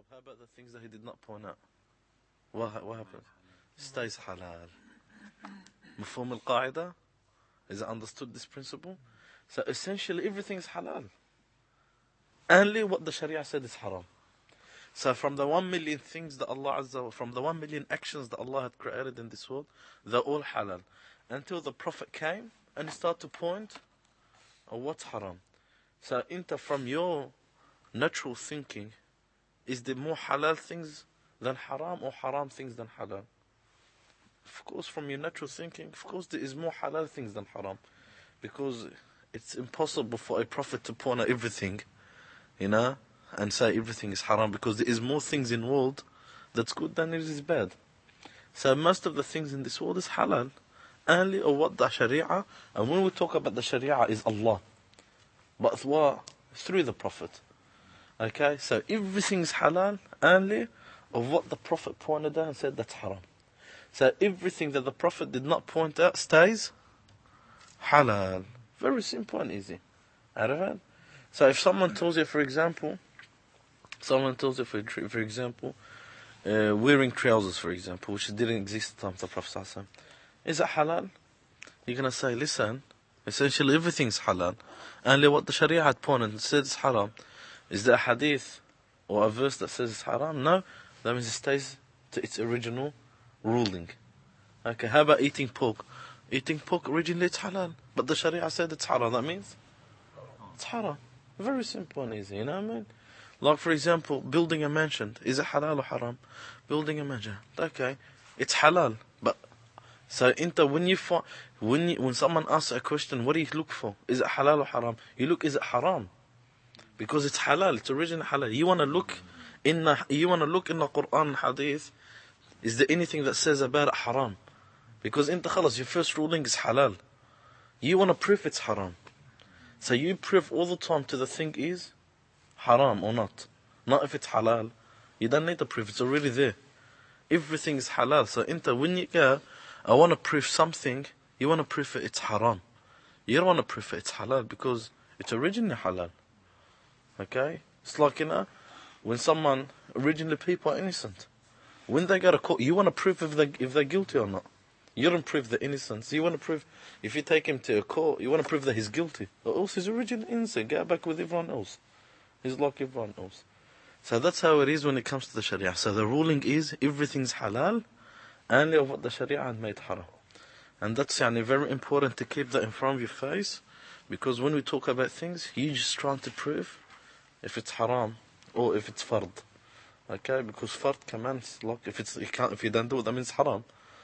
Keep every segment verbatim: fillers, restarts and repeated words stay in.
How about the things that he did not point out? What, what happens? Stays halal. Mafhum al-qaida? Is it understood, this principle? So essentially everything is halal. Only what the Sharia said is haram. So from the one million things that Allah Azza wa, from the one million actions that Allah had created in this world, they're all halal. Until the Prophet came and he started to point on what's haram. So inter from your natural thinking, is there more halal things than haram or haram things than halal? Of course, from your natural thinking, of course there is more halal things than haram. Because it's impossible for a Prophet to point out everything, you know, and say everything is haram, because there is more things in the world that's good than it is bad. So most of the things in this world is halal, only or what the Sharia, and when we talk about the Sharia is Allah, but through the Prophet. Okay, so everything is halal only of what the Prophet pointed out and said that's haram. So everything that the Prophet did not point out stays halal. Very simple and easy. Alright? So if someone tells you, for example, someone tells you, for, for example, uh, wearing trousers, for example, which didn't exist at the time of the Prophet, is it halal? You're going to say, listen, essentially everything's halal. Only what the Sharia had pointed and said is haram. Is there a hadith or a verse that says it's haram? No. That means it stays to its original ruling. Okay, how about eating pork? Eating pork originally it's halal, but the Sharia said it's haram. That means it's haram. Very simple and easy, you know what I mean? Like for example, building a mansion. Is it halal or haram? Building a mansion. Okay, it's halal, but so inter when you find, when you, when someone asks a question, what do you look for? Is it halal or haram? You look, is it haram? Because it's halal, it's original halal. You want to look in the, you want to look in the Quran and Hadith. Is there anything that says about it haram? Because in the khalas, your first ruling is halal. You want to prove it's haram. So you prove all the time to the thing is haram or not. Not if it's halal. You don't need to prove, it's already there. Everything is halal. So inter, when you go, I want to prove something, you want to prove it, it's haram. You don't want to prove it, it's halal, because it's originally halal. Okay? It's like, you know, when someone, originally people are innocent. When they go to court, you want to prove if they if they're guilty or not. You don't prove the innocence. You want to prove, if you take him to a court, you want to prove that he's guilty. Or else he's originally innocent. Get back with everyone else. He's like everyone else. So that's how it is when it comes to the Sharia. So the ruling is, everything's halal, only of what the Sharia had made haram. And that's yani, very important to keep that in front of your face. Because when we talk about things, you're just trying to prove if it's haram or if it's fard. Okay, because fard commands, like if it's you can't if you don't do it, that means haram.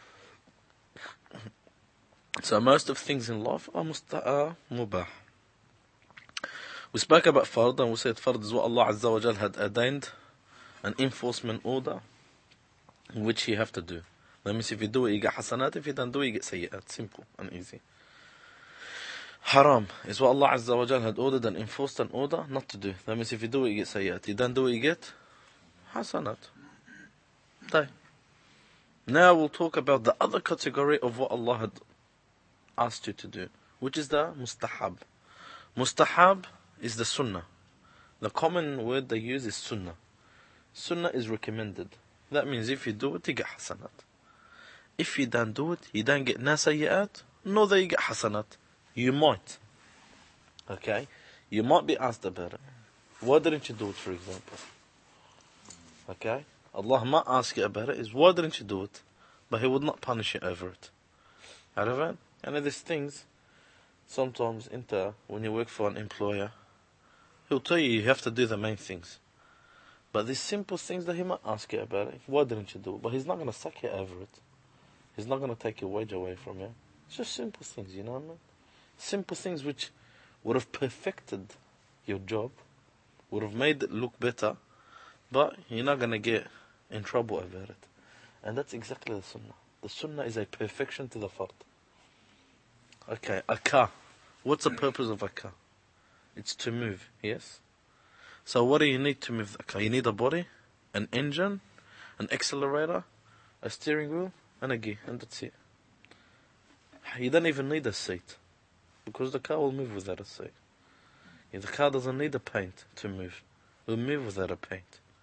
So most of things in life are musta'a mubah. We spoke about fard and we said fard is what Allah Azza wa Jal had ordained, an enforcement order in which you have to do. That means if you do it, you get hasanat. If you don't do it, you get sayyi'at. Simple and easy. Haram is what Allah Azza wa Jal had ordered and enforced an order not to do. That means if you do it, you get sayyi'at. You don't do it, you get hasanat. Okay. Now we'll talk about the other category of what Allah had asked you to do, which is the mustahab. Mustahab is the sunnah. The common word they use is sunnah. Sunnah is recommended. That means if you do it, you get hasanat. If you don't do it, you don't get no sayyi'at, nor that you get hasanat. You might. Okay? You might be asked about it. Why didn't you do it, for example? Okay? Allah might ask you about it, is why didn't you do it? But He would not punish you over it. Alright? And there's things, sometimes, inter, when you work for an employer, he'll tell you you have to do the main things. But there's simple things that He might ask you about it. Why didn't you do it? But He's not going to sack you over it. He's not going to take your wage away from you. It's just simple things, you know what I mean? Simple things which would have perfected your job, would have made it look better, but you're not going to get in trouble about it. And that's exactly the sunnah. The sunnah is a perfection to the fard. Okay, a car. What's the purpose of a car? It's to move, yes? So what do you need to move the car? You need a body, an engine, an accelerator, a steering wheel, and a gear, and that's it. You don't even need a seat, because the car will move without a seat. The car doesn't need a paint to move. It will move without a paint.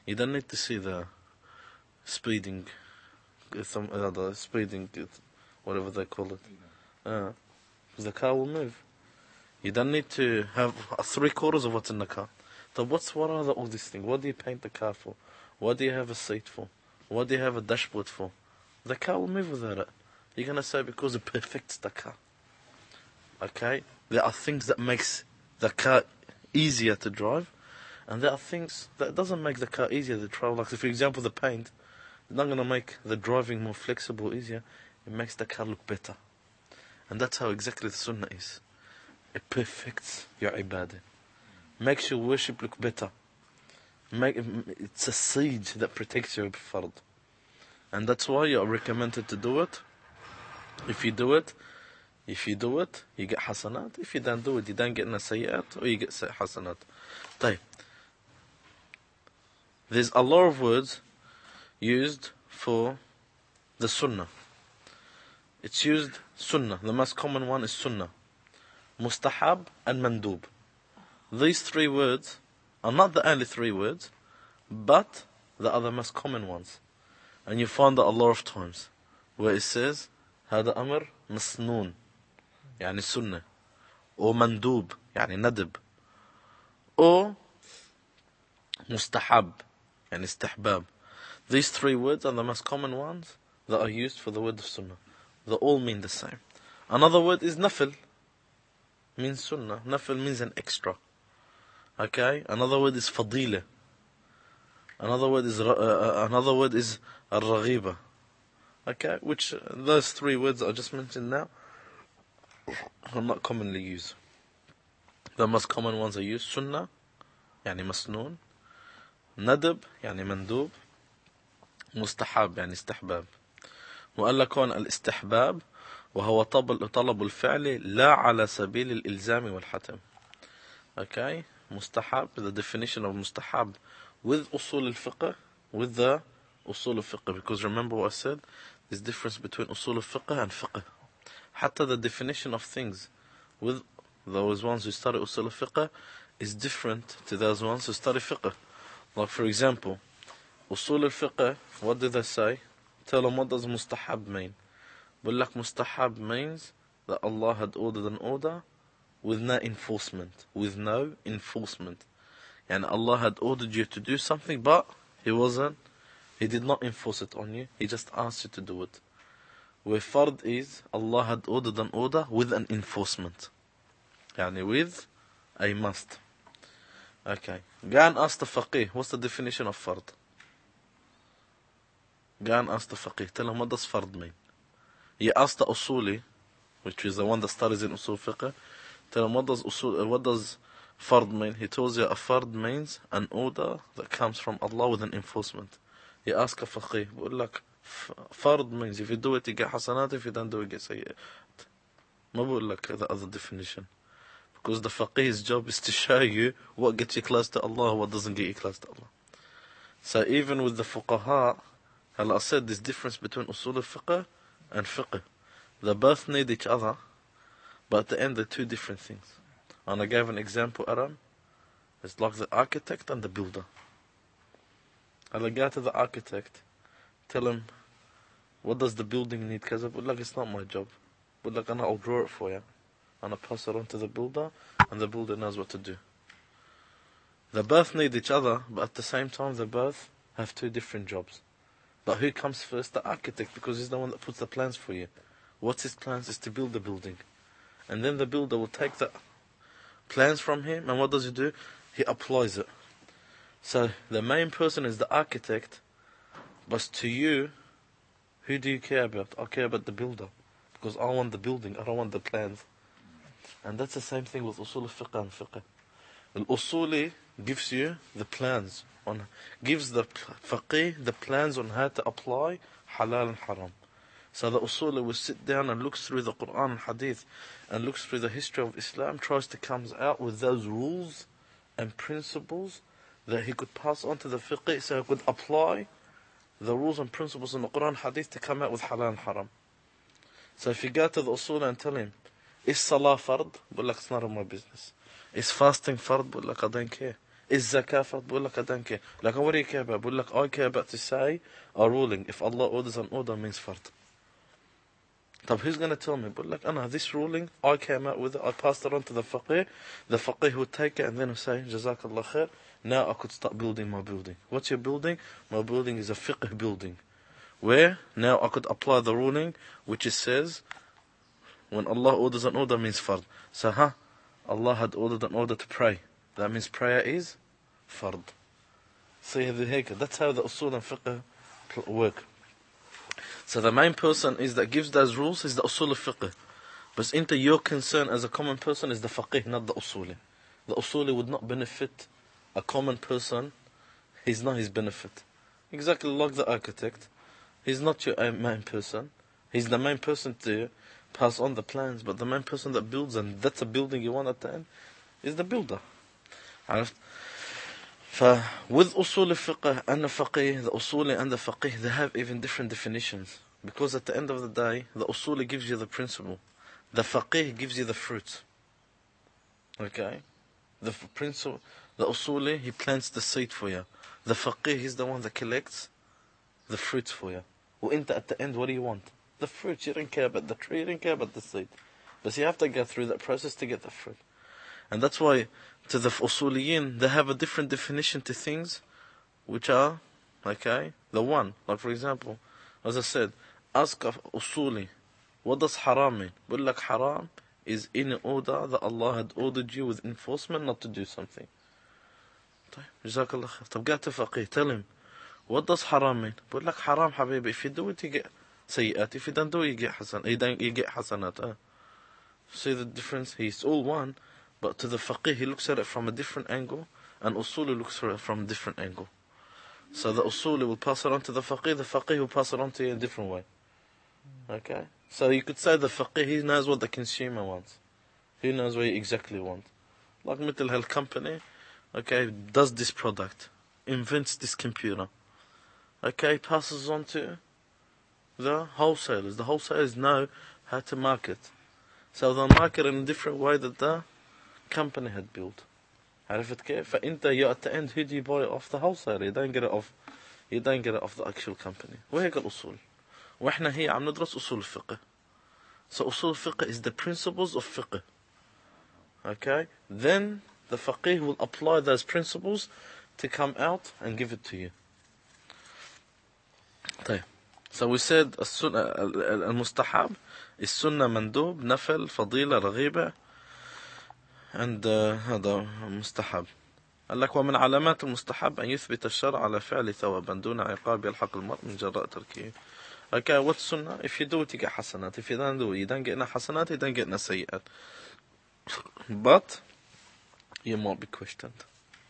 You don't need to see the speeding, some uh, the speeding, whatever they call it. Uh, the car will move. You don't need to have three quarters of what's in the car. So what's what are the, all these things? What do you paint the car for? What do you have a seat for? What do you have a dashboard for? The car will move without it. You're gonna say because it perfects the car. Okay? There are things that makes the car easier to drive, and there are things that doesn't make the car easier to drive. Like, for example, the paint. It's not gonna make the driving more flexible, easier. It makes the car look better. And that's how exactly the sunnah is. It perfects your ibadah. Makes your worship look better. Make, it's a siege that protects your fard. And that's why you are recommended to do it. If you do it, if you do it, you get hasanat. If you don't do it, you don't get nasayyat, or you get hasanat. طيب. There's a lot of words used for the sunnah. It's used sunnah. The most common one is sunnah. Mustahab and mandub. These three words are not the only three words, but they are the most common ones. And you find that a lot of times where it says هذا أمر مسنون يعني سنة, or mandub يعني ندب, or mustahab يعني istihbab. These three words are the most common ones that are used for the word of sunnah. They all mean the same. Another word is nafil, means sunnah. Nafil means an extra. Okay? Another word is fadila. Another word is uh, another word is al-raghiba. Okay? Which uh, those three words I just mentioned now are not commonly used. The most common ones are used sunnah يعني مسنون, ندب يعني مندوب, مستحب يعني استحباب. وقال لك هون الاستحباب وهو طلب الفعل لا على سبيل الإلزام والحتم. Okay? Mustahab, the definition of mustahab with usul al-fiqh, with the usul al-fiqh. Because remember what I said, there's difference between usul al-fiqh and fiqh. Hatta the definition of things with those ones who study usul al-fiqh is different to those ones who study fiqh. Like for example, usul al-fiqh, what do they say? Tell them what does mustahab mean. But like mustahab means that Allah had ordered an order with no enforcement. With no enforcement. And Allah had ordered you to do something, but He wasn't, He did not enforce it on you. He just asked you to do it. Where fard is, Allah had ordered an order with an enforcement. Yani with a must. Okay. Go and ask the faqih, what's the definition of fard? Go and ask the faqih. Tell him what does fard mean. He asked the usuli, which is the one that studies in usul fiqh. Tell him what does usul, what does fard mean. He tells you a fard means an order that comes from Allah with an enforcement. He asks a faqih, بقول لك fard means if you do it you get hasanat, if you don't do it you get sayyat. ما بقول لك the other definition. Because the faqih's job is to show you what gets you close to Allah, what doesn't get you close to Allah. So even with the fuqaha, I said there's difference between usul al-fiqh and fiqh. They both need each other, but at the end they're two different things. And I gave an example, Aram. It's like the architect and the builder. And I go to the architect, tell him, what does the building need? Because I would like, it's not my job. But like, I'll draw it for you. And I pass it on to the builder, and the builder knows what to do. They both need each other, but at the same time they both have two different jobs. But who comes first? The architect, because he's the one that puts the plans for you. What's his plans is to build the building. And then the builder will take the plans from him, and what does he do? He applies it. So the main person is the architect, but to you, who do you care about? I care about the builder, because I want the building, I don't want the plans. And that's the same thing with usul al-fiqh and fiqh. Al-usuli gives you the plans, on gives the faqih the plans on how to apply halal and haram. So the usuli will sit down and looks through the Quran and Hadith and looks through the history of Islam, tries to come out with those rules and principles that he could pass on to the fiqh, so he could apply the rules and principles in the Quran and Hadith to come out with halal and haram. So if you go to the usuli and tell him, is salah fard? But like, it's none of my business. Is fasting fard? But like, I don't care. Is zakah fard? بقول لك I don't care. Like, what do you care about? بقول لك I care about to say a ruling. If Allah orders an order, means fard. طب who's going to tell me? بقول لك أنا this ruling, I came out with it, I passed it on to the faqih. The faqih would take it and then would say, Jazakallah khair. Now I could start building my building. What's your building? My building is a fiqh building. Where now I could apply the ruling which it says when Allah orders an order means fard. So huh? Allah had ordered an order to pray. That means prayer is fard. See, that's how the usul and fiqh work. So the main person is that gives those rules is the usul of fiqh. But into your concern as a common person is the faqih, not the usuli. The usuli would not benefit a common person. He's not his benefit. Exactly like the architect. He's not your main person. He's the main person to pass on the plans, but the main person that builds, and that's a building you want at the end, is the builder. عرفت? With usul al-fiqh and the faqih, the usuli and the faqih, they have even different definitions. Because at the end of the day, the usuli gives you the principle. The faqih gives you the fruit. Okay? The principle, the usuli, he plants the seed for you. The faqih is the one that collects the fruits for you. وانت at the end, what do you want? The fruit. You don't care about the tree, you don't care about the seed. But you have to go through that process to get the fruit. And that's why to the usuliyin, they have a different definition to things which are, okay, the one. Like for example, as I said, ask of usuli, what does haram mean? بقول لك haram is in order that Allah had ordered you with enforcement not to do something. طيب, جزاك الله خير. طب قاعد تفقيه, tell him, what does haram mean? بقول لك haram حبيبي, if you do it you get سيئات, if you don't do it you get hasan, you don't, you get hasanat. Huh? See the difference? He's all one. But to the faqih, he looks at it from a different angle, and usuli looks at it from a different angle. So the usuli will pass it on to the faqih, the faqih will pass it on to you in a different way. Okay? So you could say the faqih, he knows what the consumer wants. He knows what he exactly wants. Like Mittal Health Company, okay, does this product, invents this computer. Okay, passes on to the wholesalers. The wholesalers know how to market. So they'll market in a different way that the company had built. عرفت كيف؟ فأنت you at the end, who do you buy it off? The wholesaler. You don't get it off. You don't get it off the actual company. وهيك الأصول. وإحنا هي عم ندرس أصول الفقه. So أصول الفقه is the principles of fiqh. Okay? Then the faqih will apply those principles to come out and give it to you. طيب. So we said المستحب is sunnah mandub, nafil, fadila, رغيبة. عند هذا مستحب. قال لك ومن علامات المستحب أن يثبت الشرع على فعل ثوابا دون عقاب يلحق المرء من جراء تركه. Okay, what's sunnah? If you do it, you get hasanat. If you don't do it, you don't get no hasanat, you don't get no sayyat. But you might be questioned.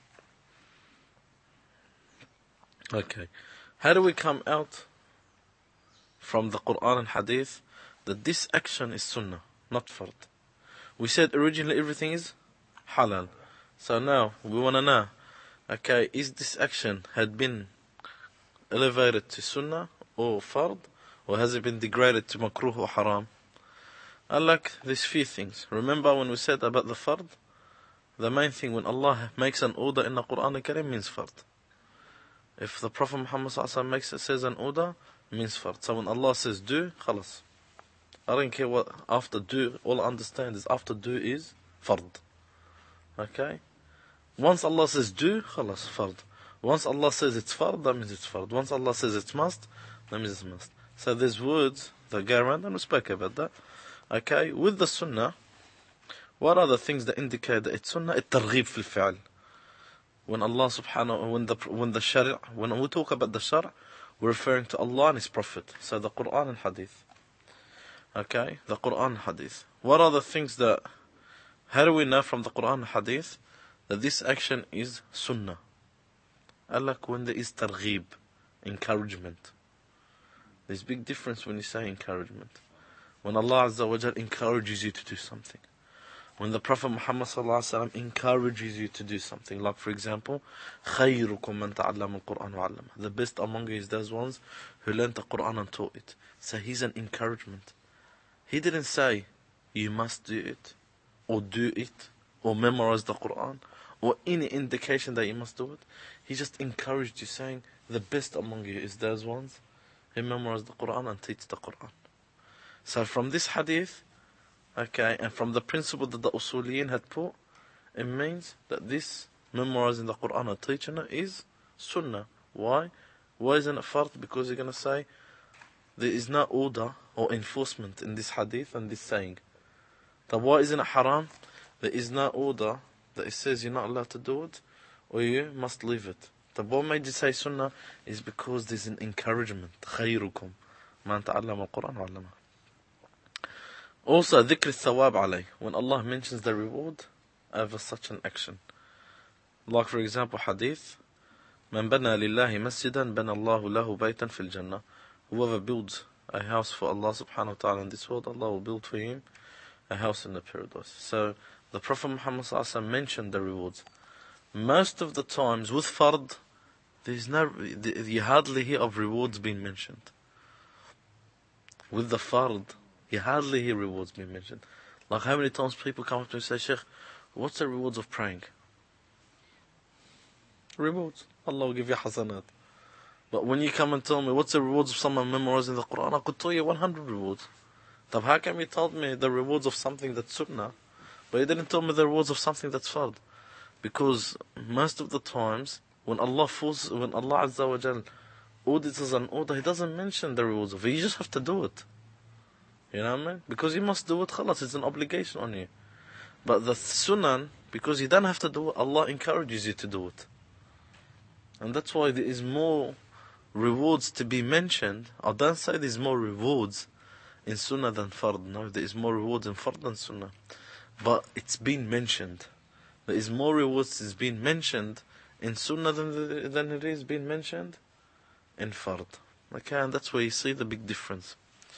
Okay, how do we come out from the Quran and Hadith that this action is sunnah, not fard? We said originally everything is halal. So now we want to know, okay, is this action had been elevated to sunnah or fard, or has it been degraded to makruh or haram? I like these few things. Remember when we said about the fard? The main thing, when Allah makes an order in the Quran Al-Karim, means fard. If the Prophet Muhammad sallallahu alaihi wasallam makes it, says an order, means fard. So when Allah says do, khalas. I don't care what after do, all I understand is after do is fard. Okay? Once Allah says do, khalas, fard. Once Allah says it's fard, that means it's fard. Once Allah says it's must, that means it's must. So there's words that go around, and we spoke about that. Okay? With the sunnah, what are the things that indicate that it's sunnah? It-targhib fil fi'al. When Allah subhanahu, when the, when the shari', when we talk about the shari', we're referring to Allah and His Prophet. So the Quran and Hadith. Okay, the Quran and Hadith. What are the things that, how do we know from the Quran and Hadith that this action is sunnah? Allah, when there is targhib, encouragement. There's a big difference when you say encouragement. When Allah Azza wa Jal encourages you to do something. When the Prophet Muhammad sallallahu alaihi wasallam encourages you to do something. Like for example, خَيْرُكُمْ مَنْ تَعَلَّمَ الْقُرْآنَ وَعَلَّمَهُ. The best among you is those ones who learned the Quran and taught it. So he's an encouragement. He didn't say, you must do it, or do it, or memorize the Quran, or any indication that you must do it. He just encouraged you, saying, the best among you is those ones who memorize the Quran and teach the Quran. So from this hadith, okay, and from the principle that the Usuliyin had put, it means that this memorizing the Quran and teaching it is sunnah. Why? Why isn't it fard? Because you're going to say, there is no order or enforcement in this hadith and this saying. Then why isn't it haram? There is no order that it says you're not allowed to do it, or you must leave it. The what made you say sunnah is because there's an encouragement. خيركم من تعلم القرآن وعلمه. Also, ذكر الثواب عليه, when Allah mentions the reward over such an action. Like for example, hadith, من بنى لله مسجدا بنى الله له بيتا في الجنة. Whoever builds a house for Allah subhanahu wa ta'ala in this world, Allah will build for him a house in the paradise. So the Prophet Muhammad sallallahu alaihi wasallam mentioned the rewards. Most of the times with fard, there's no, you hardly hear of rewards being mentioned. With the fard, you hardly hear rewards being mentioned. Like how many times people come up to me and say, Sheikh, what's the rewards of praying? Rewards. Allah will give you hasanat. But when you come and tell me what's the rewards of someone memorizing the Quran, I could tell you one hundred rewards. Then how come you told me the rewards of something that's sunnah, but you didn't tell me the rewards of something that's fard? Because most of the times, when Allah forces, when Allah Azza wa Jal audits an order, He doesn't mention the rewards of it. You just have to do it. You know what I mean? Because you must do it, khalas, it's an obligation on you. But the sunnah, because you don't have to do it, Allah encourages you to do it. And that's why there is more rewards to be mentioned. I don't say there's more rewards in sunnah than fard. No, there is more rewards in fard than sunnah. But it's been mentioned. There is more rewards that's been mentioned in sunnah than, than it is being mentioned in fard. Okay, and that's where you see the big difference.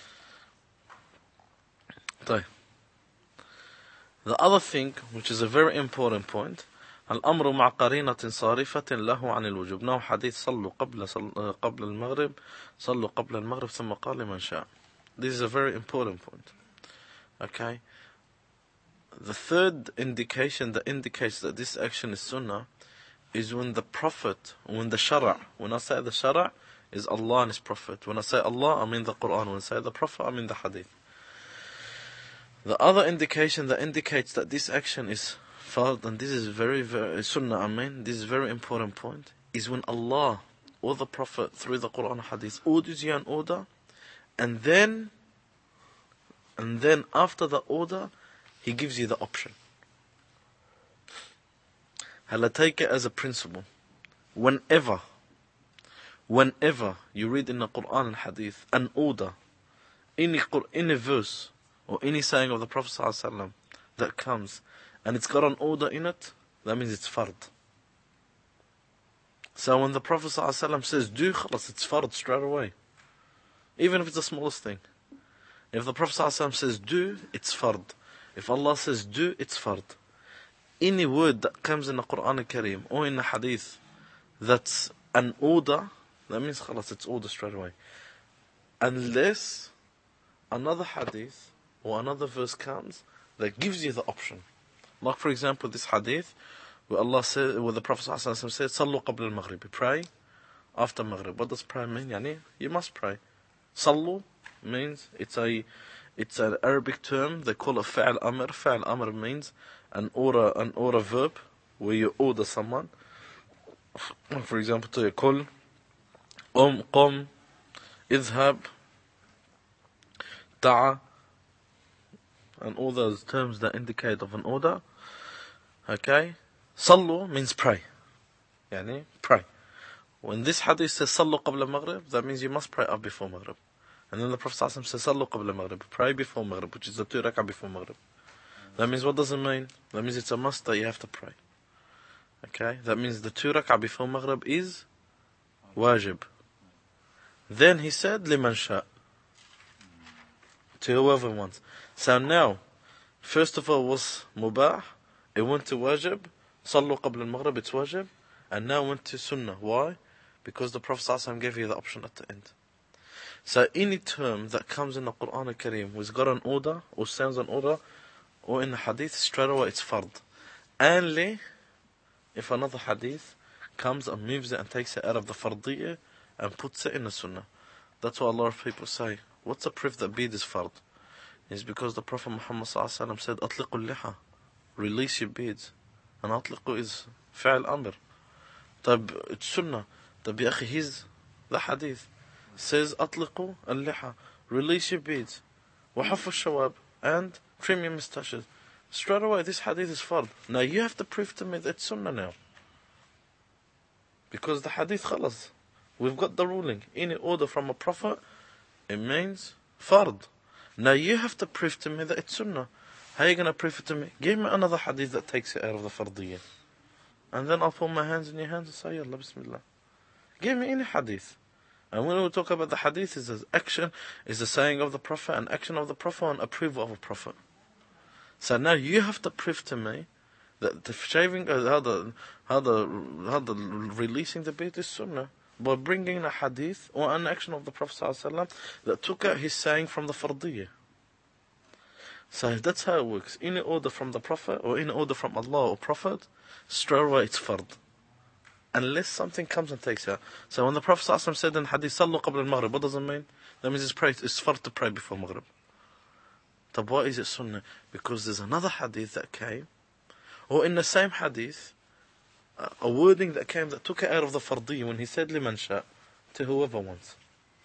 طيب. The other thing, which is a very important point, الأمر مع قرينة صارفة له عن الوجوب. Now حديث صلوا قبل صل... قبل المغرب صلوا قبل المغرب ثم قال لمن شاء. This is a very important point. Okay. The third indication that indicates that this action is sunnah is when the Prophet, when the Shara', when I say the Shara' is Allah and His Prophet. When I say Allah, I mean the Quran. When I say the Prophet, I mean the Hadith. The other indication that indicates that this action is fard, and this is very, very sunnah, I mean, this is a very important point, is when Allah or the Prophet through the Quran and Hadith orders you an order, and then, and then after the order, He gives you the option. I'll take it as a principle. Whenever, whenever you read in the Quran and Hadith an order, any, any verse, or any saying of the Prophet ﷺ that comes, and it's got an order in it, that means it's fard. So when the Prophet ﷺ says do, khalas, it's fard straight away. Even if it's the smallest thing. If the Prophet ﷺ says do, it's fard. If Allah says do, it's fard. Any word that comes in the Quran al-Kareem or in the Hadith that's an order, that means khalas, it's order straight away. Unless another Hadith or another verse comes that gives you the option. Like for example, this hadith where Allah said, where the Prophet ﷺ said, "Sallu qabla al-maghrib," pray after Maghrib. What does pray mean? Yani, you must pray. Sallu means it's a, it's an Arabic term. They call it fa'al amr. Fa'al amr means an order, an order verb where you order someone. For example, to يقول قم قم اذهب تعا, and all those terms that indicate of an order. Okay, Sallu means pray. Yani, pray. When this hadith says Sallu qabla maghrib, that means you must pray up before Maghrib. And then the Prophet ﷺ says Sallu qabla maghrib, pray before Maghrib, which is the two rak'ah before Maghrib. That means what does it mean? That means it's a must that you have to pray. Okay, that means the two rak'ah before Maghrib is wajib. Then he said liman sha', to whoever wants. So now, first of all was mubah, it went to wajib, sallu qabla al-maghrib, it's wajib, and now went to sunnah. Why? Because the Prophet ﷺ gave you the option at the end. So any term that comes in the Quran al-Kareem was got an order, or sounds an order, or in the hadith, straight away it's fard. Only if another hadith comes and moves it and takes it out of the fardiyya and puts it in the sunnah. That's why a lot of people say, what's the proof that bead is fard? It's because the Prophet Muhammad ﷺ said, أطلقوا اللحى, release your beads. And أطلقوا is فعل أمر. طيب, it's sunnah. طيب يا أخي, he's the hadith says أطلقوا اللحى, release your beads. وحفوا الشواب, and trim your mustaches. Straight away, this hadith is fard. Now you have to prove to me that it's sunnah now. Because the hadith khalas. We've got the ruling. Any order from a prophet, it means fard. Now you have to prove to me that it's sunnah. How are you going to prove it to me? Give me another hadith that takes it out of the fardiyya. And then I'll put my hands in your hands and say, Yallah, Bismillah. Give me any hadith. And when we talk about the hadith, is the action, is the saying of the Prophet, and action of the Prophet, and approval of a Prophet. So now you have to prove to me that the shaving, uh, how the, how the, how the releasing the beard is sunnah, by bringing a hadith or an action of the Prophet ﷺ that took out his saying from the fardiyya. So that's how it works. Any order from the Prophet or any order from Allah or Prophet, straight away it's fard. Unless something comes and takes it. So when the Prophet ﷺ said in hadith, Sallu qabla al-maghrib, what does it mean? That means it's, pray, it's fard to pray before maghrib. But why is it sunnah? Because there's another hadith that came, or in the same hadith, a wording that came that took it out of the fardiyya when he said liman sha, to whoever wants.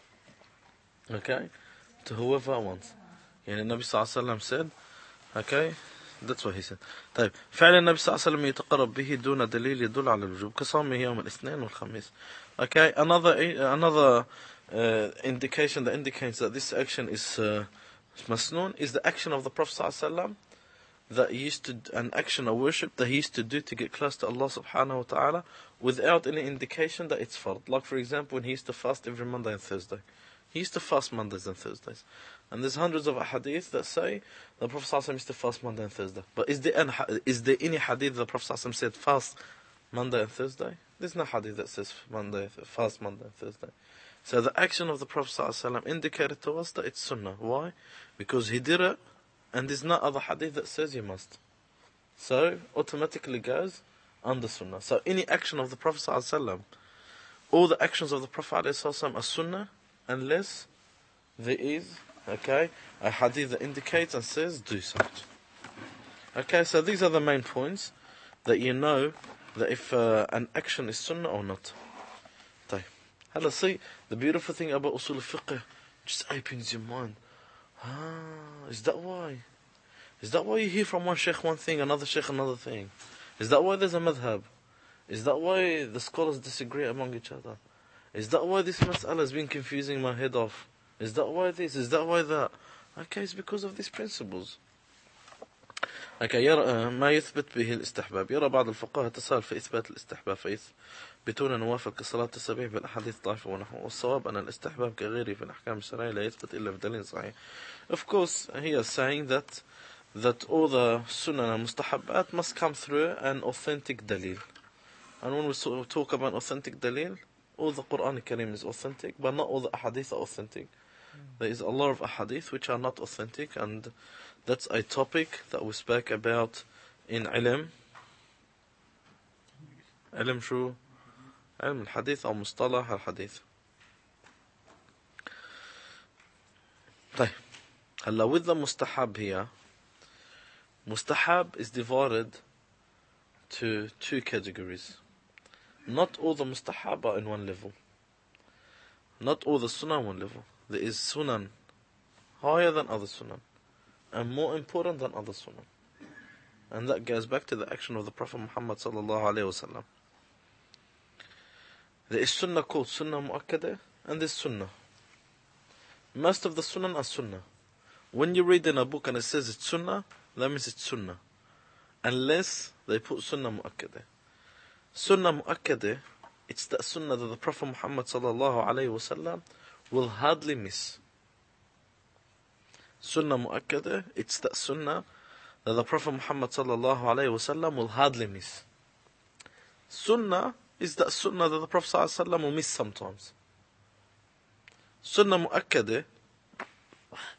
Okay? To whoever wants. يعني النبي صلى الله عليه وسلم said, okay, that's what he said. طيب, فعل النبي صلى الله عليه وسلم يتقرب به دون دليل يدل على الوجوب كصومه يوم الاثنين والخميس. Okay, another another uh, indication that indicates that this action is uh, masnoon is the action of the Prophet صلى الله عليه وسلم that he used to, an action of worship that he used to do to get close to Allah subhanahu wa ta'ala without any indication that it's fard. Like for example, when he used to fast every Monday and Thursday. He used to fast Mondays and Thursdays. And there's hundreds of hadith that say the Prophet ﷺ used to fast Monday and Thursday. But is there, an, is there any hadith that the Prophet ﷺ said fast Monday and Thursday? There's no hadith that says Monday, fast Monday and Thursday. So the action of the Prophet ﷺ indicated to us that it's sunnah. Why? Because he did it, and there's no other hadith that says you must. So automatically goes under sunnah. So any action of the Prophet ﷺ, all the actions of the Prophet ﷺ are sunnah, unless there is, okay, a hadith that indicates and says do something. Okay, so these are the main points that you know that if uh, an action is sunnah or not. طيب. Hello, see, the beautiful thing about usul al-fiqh just opens your mind. Ah, is that why? Is that why you hear from one sheikh one thing, another sheikh another thing? Is that why there's a madhab? Is that why the scholars disagree among each other? Is that why this mas'ala has been confusing my head off? Is that why this? Is that why that? Okay, it's because of these principles. Okay, يرى ما يثبت به الاستحباب. يرى بعض الفقهاء تساهل في إثبات الاستحباب فيثبتون النوافل كصلاة التسبيح بالأحاديث الضعيفة ونحوه. والصواب أن الاستحباب كغيره في الأحكام الشرعية لا يثبت إلا بدليل صحيح. Of course, he is saying that that all the sunnah and mustahabbat must come through an authentic dalil. And when we talk about authentic dalil, all the Quran Kareem is authentic, but not all the ahadith are authentic. There is a lot of ahadith which are not authentic, and that's a topic that we spoke about in ilm. Ilm شو؟ علم الحديث أو مصطلح الحديث. طيب. هلا with the mustahab here, mustahab is divided to two categories. Not all the mustahab are in one level. Not all the sunnah in one level. There is sunan higher than other sunan, and more important than other sunan. And that goes back to the action of the Prophet Muhammad sallallahu alaihi wasallam. There is sunnah called sunnah mu'akkadah, and there's sunnah. Most of the sunnah are sunnah. When you read in a book and it says it's sunnah, that means it's sunnah. Unless they put sunnah mu'akkadah. Sunnah mu'akkadah, it's that sunnah that the Prophet Muhammad sallallahu alaihi wasallam will hardly miss. Sunnah mu'akkadah, it's that sunnah that the Prophet Muhammad sallallahu alaihi wasallam will hardly miss. Sunnah is that sunnah that the Prophet sallallahu alaihi wasallam will miss sometimes. Sunnah mu'akkadah,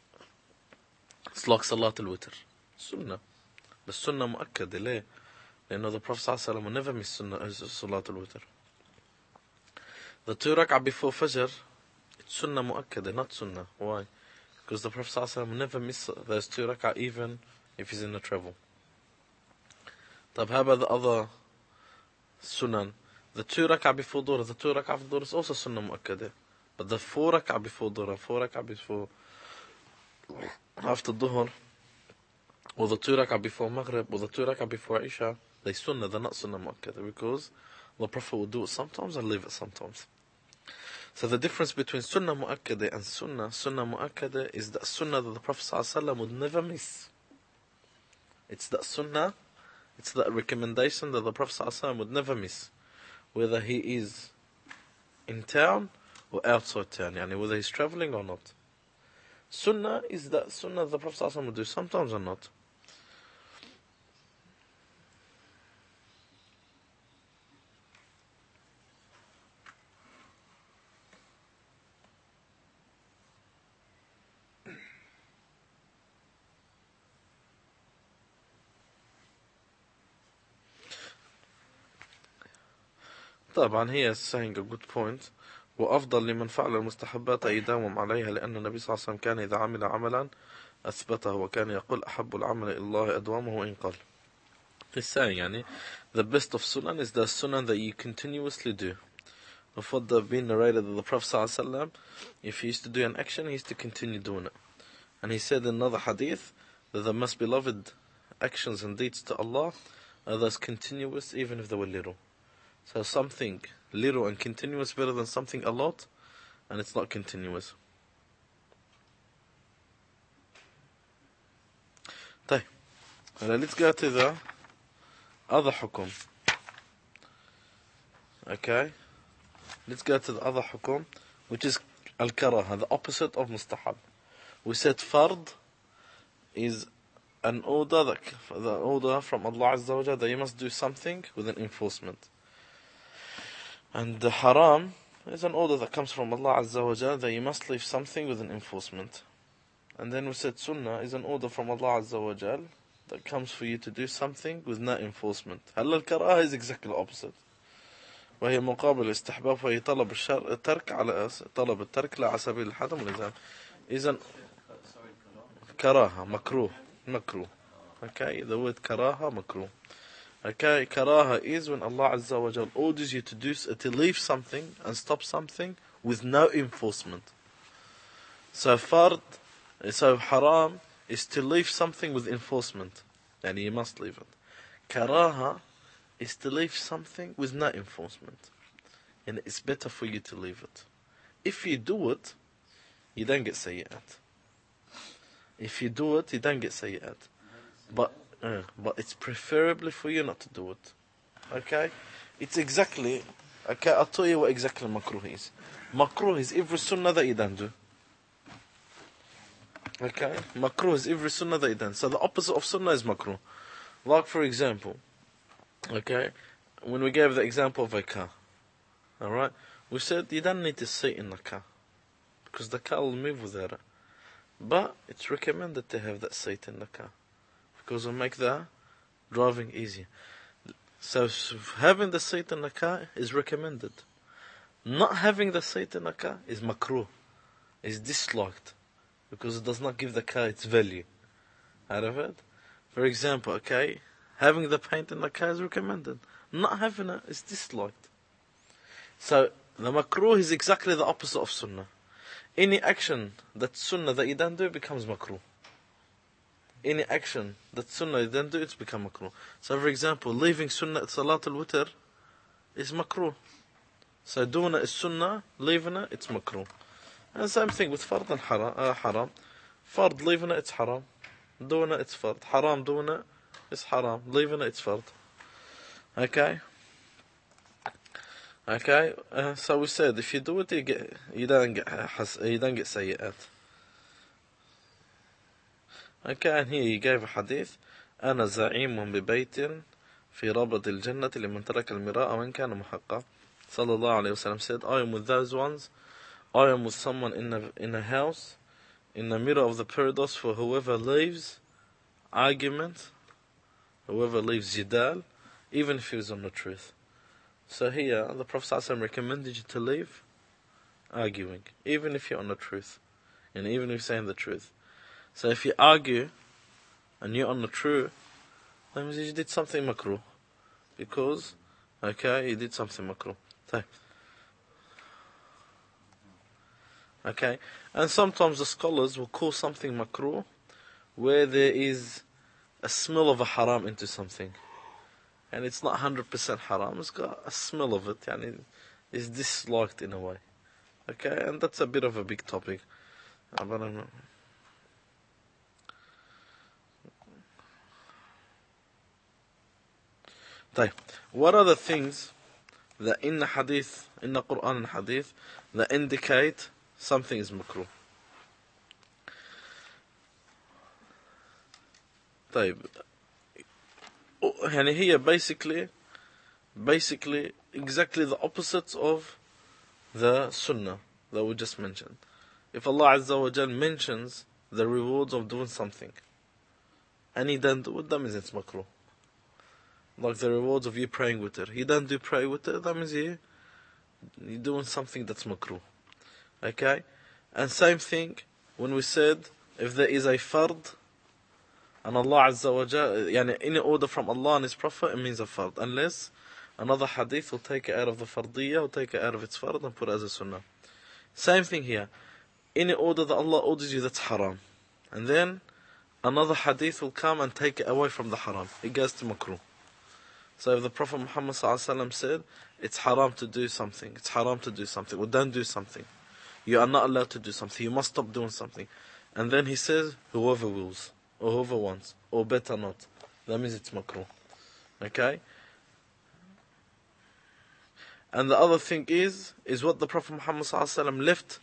it's like Salat al-Witr. Sunnah. The sunnah mu'akkadah, ليه؟ You know, the Prophet ﷺ will never miss sunnah, uh, Salatul Witr. The two rak'ah before Fajr, it's sunnah mu'akkada, not sunnah. Why? Because the Prophet ﷺ will never miss those two rak'ah even if he's in a travel. طب how about the other sunan? The two rak'ah before Dhuhr, the two rak'ah before Dhuhr is also sunnah mu'akkada. But the four rak'ah before Dhuhr, four rak'ah before after Dhuhr, or the two rak'ah before Maghrib, or the two rak'ah before Isha, they sunnah, they're not sunnah mu'akkada, because the Prophet will do it sometimes and leave it sometimes. So the difference between sunnah mu'akkada and sunnah, sunnah mu'akkada is that sunnah that the Prophet ﷺ would never miss. It's that sunnah, it's that recommendation that the Prophet ﷺ would never miss, whether he is in town or outside town, yani whether he's traveling or not. Sunnah is that sunnah the Prophet ﷺ would do sometimes or not. طبعا he is saying a good point. وأفضل لمن فعل المستحبات يداوم عليها لأن النبي صلى الله عليه وسلم كان إذا عمل عملا أثبته وكان يقول أحب العمل إلى الله أدوامه وإن قل. He's saying يعني the best of sunan is the sunan that you continuously do. Of what they've been narrated that the Prophet صلى الله عليه وسلم, if he used to do an action, he used to continue doing it. And he said in another hadith that the most beloved actions and deeds to Allah are those continuous even if they were little. So something little and continuous better than something a lot and it's not continuous. طيب, let's go to the other hukum. Okay, let's go to the other hukum, which is al-karaha, the opposite of mustahab. We said fard is an order that the order from Allah Azza wa Jalla that you must do something with an enforcement. And the haram is an order that comes from Allah Azza wa Jalla that you must leave something with an enforcement. And then we said sunnah is an order from Allah Azza wa Jalla that comes for you to do something with no enforcement. هلا الكراهة is exactly the opposite. وهي مقابل استحباب وهي طلب الشر الترك على طلب الترك لا على سبيل الحتم والإلزام. إذن كراهة مكروه مكروه. Okay, the word karaha makruh. Okay, karaha is when Allah Azza wa Jal orders you to do to leave something and stop something with no enforcement. So fard, so haram is to leave something with enforcement, and you must leave it. Karaha is to leave something with no enforcement, and it's better for you to leave it. If you do it, you don't get sayyat. If you do it, you don't get sayyat. But uh, but it's preferably for you not to do it. Okay? It's exactly, okay, I'll tell you what exactly makruh is. Makruh is every sunnah that you don't do. Okay? Makruh is every sunnah that you don't. So the opposite of sunnah is makruh. Like for example, okay, when we gave the example of a car, alright, we said you don't need to sit in the car, because the car will move without it. But it's recommended to have that seat in the car, because it'll make the driving easier. So having the seat in the car is recommended. Not having the seat in the car is makruh, is disliked, because it does not give the car its value. Out of it? For example, okay, having the paint in the car is recommended. Not having it is disliked. So the makruh is exactly the opposite of sunnah. Any action that's sunnah that you don't do becomes makruh. Any action that's sunnah you don't do, it's become makruh. So for example, leaving sunnah at Salatul Witr is makruh. So doing it is sunnah, leaving it, it's makruh. And same thing with fard and haram. Uh, haram. Fard, leaving it, it's haram. Doing it, it's fard. Haram, doing it, it's haram. Leaving it, it's fard. Okay? Okay? Uh, so we said, if you do it, you get, you don't get, you don't get sayyat. Okay, and here he gave a hadith. أنا زعيم ببيت في ربض الجنة لمن ترك المراء وإن كان محقا. Sallallahu alayhi wa sallam said, I am with those ones, I am with someone in a, in a house, in the middle of the paradise for whoever leaves argument, whoever leaves jidal, even if he was on the truth. So here, the Prophet ﷺ recommended you to leave arguing, even if you're on the truth, and even if you're saying the truth. So if you argue, and you're on the truth, that means you did something makruh. Because, okay, you did something makruh. Okay, and sometimes the scholars will call something makruh where there is a smell of a haram into something. And it's not one hundred percent haram, it's got a smell of it, and it is disliked in a way. Okay, and that's a bit of a big topic. I don't know. What are the things that in the hadith, in the Quran and hadith, that indicate something is makruh? طيب. And here basically, basically exactly the opposite of the sunnah that we just mentioned. If Allah Azza wa Jal mentions the rewards of doing something, and He doesn't do it, that means it's makruh. Like the rewards of you praying with it. He doesn't do pray with it, that means you, you're doing something that's makruh. Okay? And same thing when we said, if there is a fard, and Allah Azza wa Jal, yani any order from Allah and His Prophet, it means a fard. Unless another hadith will take it out of the fardiyah, will take it out of its fard and put it as a sunnah. Same thing here. Any order that Allah orders you, that's haram. And then another hadith will come and take it away from the haram. It goes to makruh. So if the Prophet Muhammad ﷺ said, it's haram to do something, it's haram to do something, or don't do something, you are not allowed to do something, you must stop doing something. And then he says, whoever wills, or whoever wants, or better not, that means it's makruh. Okay? And the other thing is, is what the Prophet Muhammad ﷺ left,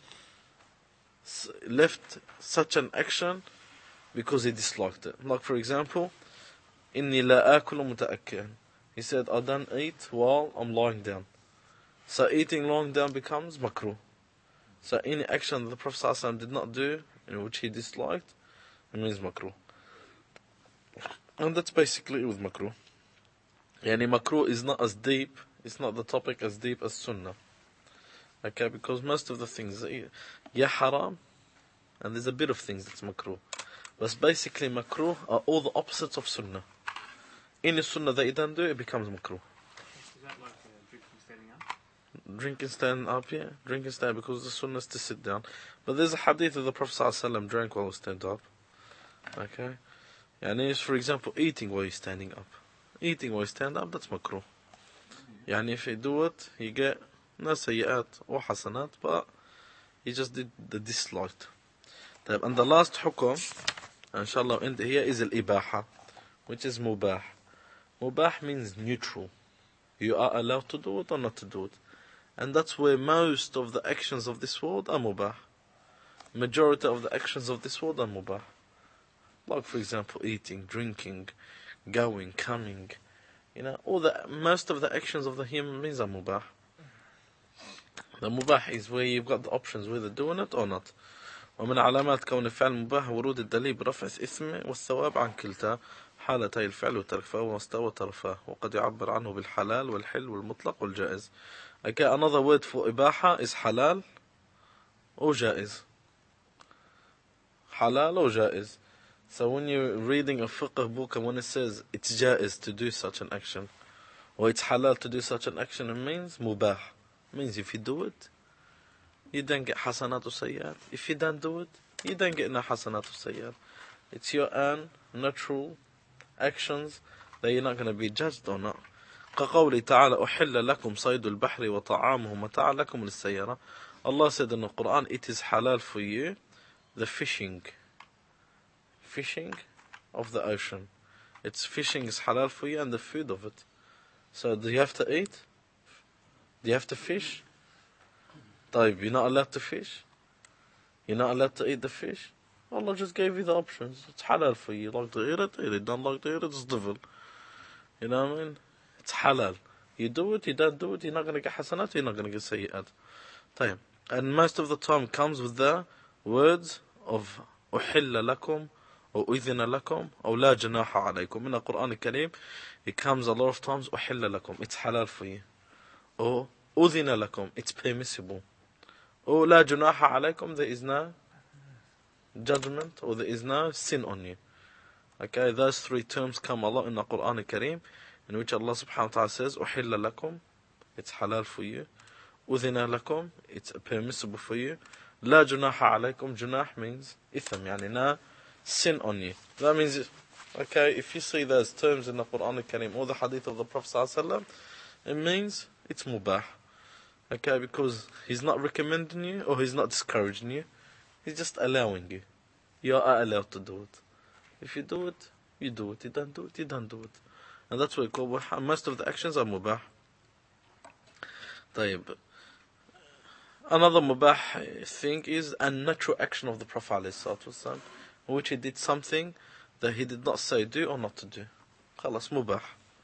left such an action because he disliked it. Like for example, إِنِّي لَا آكُلُ مُتَأَكِّئًا. He said, I don't eat while I'm lying down. So eating lying down becomes makruh. So any action that the Prophet ﷺ did not do, in which he disliked, it means makruh. And that's basically with makruh. Yani makruh is not as deep, it's not the topic as deep as sunnah. Okay, because most of the things, yeah, haram, and there's a bit of things that's makruh. But basically makruh are all the opposites of sunnah. Any sunnah that you don't do, it becomes makruh. Is that like uh, drinking standing up? Drinking standing up, yeah. Drinking standing, because the sunnah is to sit down. But there's a hadith of the Prophet ﷺ drank while he stand up. Okay? And it's, for example, eating while you're standing up. Eating while you stand up, that's makruh. Yani if you do it, you get no sayyat or hasanat, but you just did the disliked. And the last hukum, inshallah, end here is al-ibaha, which is mubah. Mubah means neutral. You are allowed to do it or not to do it. And that's where most of the actions of this world are mubah. Majority of the actions of this world are mubah. Like for example, eating, drinking, going, coming. You know, all the most of the actions of the human beings are mubah. The mubah is where you've got the options whether doing it or not. ومن علامات كون الفعل مباح ورود الدليل برفع الإثم والثواب عن كلتا حالتي الفعل والترك فهو مستوى طرفاه وقد يعبر عنه بالحلال والحل والمطلق والجائز. Okay, another word for ibaha is halal or jaiz. Halal or jaiz. So when you're reading a fiqh book and when it says it's jaiz to do such an action, or it's halal to do such an action, it means mubah. It means if you do it, you don't get hasanat or sayyat. If you don't do it, you don't get no hasanat or sayyat. It's your own natural actions that you're not going to be judged or not. كقوله تعالى أحل لكم صيد البحر وطعامه متاع لكم للسيارة. Allah said in the Quran, it is halal for you the fishing. Fishing of the ocean. It's fishing is halal for you and the food of it. So do you have to eat? Do you have to fish? طيب, you're not allowed to fish? You're not allowed to eat the fish? Allah just gave you the options. It's halal for you. You like to eat it, eat it. Don't like to eat it, it's devil. You know what I mean? It's halal. You do it, you don't do it, you're not going to get hasanat, you're not going to get sayyat. طيب. And most of the time comes with the words of أحل لكم or أذن لكم, or لا جناح عليكم. In the Quran Kareem, it comes a lot of times, أحل لكم, it's halal for you. Or أذن لكم, it's permissible. Or لا جناح عليكم, there is no judgment, or there is no sin on you. Okay, those three terms come a lot in the Quran Kareem, in which Allah subhanahu wa ta'ala says, أحل لكم, it's halal for you. أذن لكم, it's permissible for you. لا جناح عليكم, junah means itham, يعني no sin on you. That means, okay, if you see those terms in the Quran Al-Kareem or the hadith of the Prophet ﷺ, it means it's mubah. Okay, because he's not recommending you or he's not discouraging you. He's just allowing you. You are allowed to do it. If you do it, you do it. You don't do it, you don't do it. And that's what we call, most of the actions are mubah. طيب. Another mubah thing is a natural action of the Prophet ﷺ, in which he did something that he did not say do or not to do. خلاص mubah.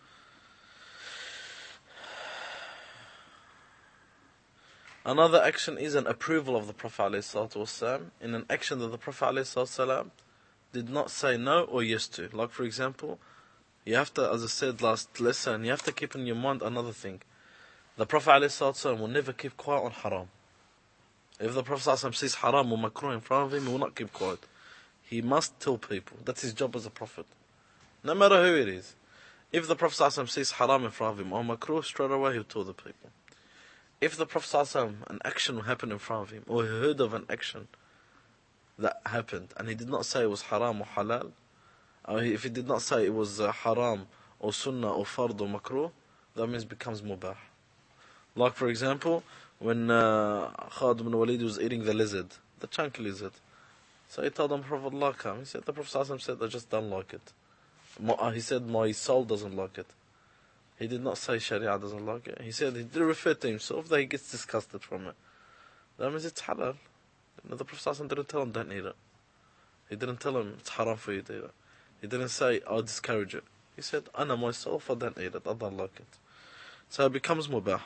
Another action is an approval of the Prophet ﷺ in an action that the Prophet ﷺ did not say no or yes to. Like for example, you have to, as I said last lesson, you have to keep in your mind another thing. The Prophet ﷺ will never keep quiet on haram. If the Prophet ﷺ says haram or makruh in front of him, he will not keep quiet. He must tell people. That's his job as a prophet. No matter who it is. If the Prophet ﷺ says haram in front of him or makruh, straight away he'll tell the people. If the Prophet ﷺ, an action happened in front of him, or he heard of an action that happened, and he did not say it was haram or halal, or if he did not say it was uh, haram or sunnah or fard or makruh, that means it becomes mubah. Like for example, when uh, Khalid ibn Walid was eating the lizard, the chunky lizard. So he told the Prophet Allah come. He said, the Prophet ﷺ said, I just don't like it. My, he said, my soul doesn't like it. He did not say Sharia doesn't like it. He said, he did refer to himself that he gets disgusted from it. That means it's halal. You know, the Prophet ﷺ didn't tell him don't eat it. He didn't tell him it's haram for you to eat it. He didn't say, I'll discourage it. He said, Ana myself, I don't eat it. I don't like it. So it becomes mubah.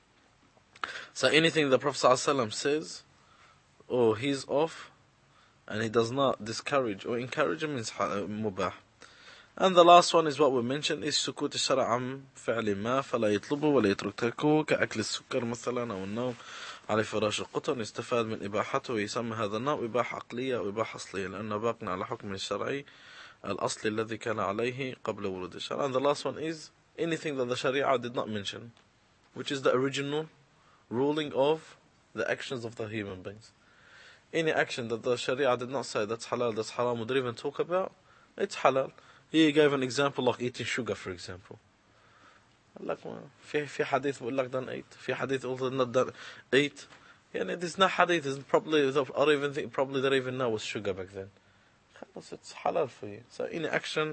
So anything the Prophet ﷺ says, or he's off, and he does not discourage or encourage him, means mubah. And the last one is what we mentioned, is سكوت الشرع عن فعل ما فلا يطلبه ولا يترك تركه كأكل السكر مثلا أو النوم على فراش القطن يستفاد من إباحته ويسمى هذا النوع إباحة عقلية أو إباحة أصلية لأنه باق على حكم الشرعي الأصل الذي كان عليه قبل ورود الشرع. And the last one is anything that the Sharia did not mention, which is the original ruling of the actions of the human beings. Any action that the Sharia did not say that's halal, that's haram, would even talk about, it's halal. He gave an example like eating sugar, for example. Like, في في حديث بقول لك don't eat. في حديث also not don't eat. يعني there's no hadith. There's probably, I don't even think probably they don't even know what sugar back then. It's halal for you. So any action,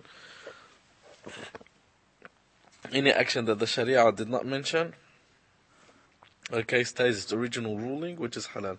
any action that the Sharia did not mention, okay, stays its original ruling, which is halal.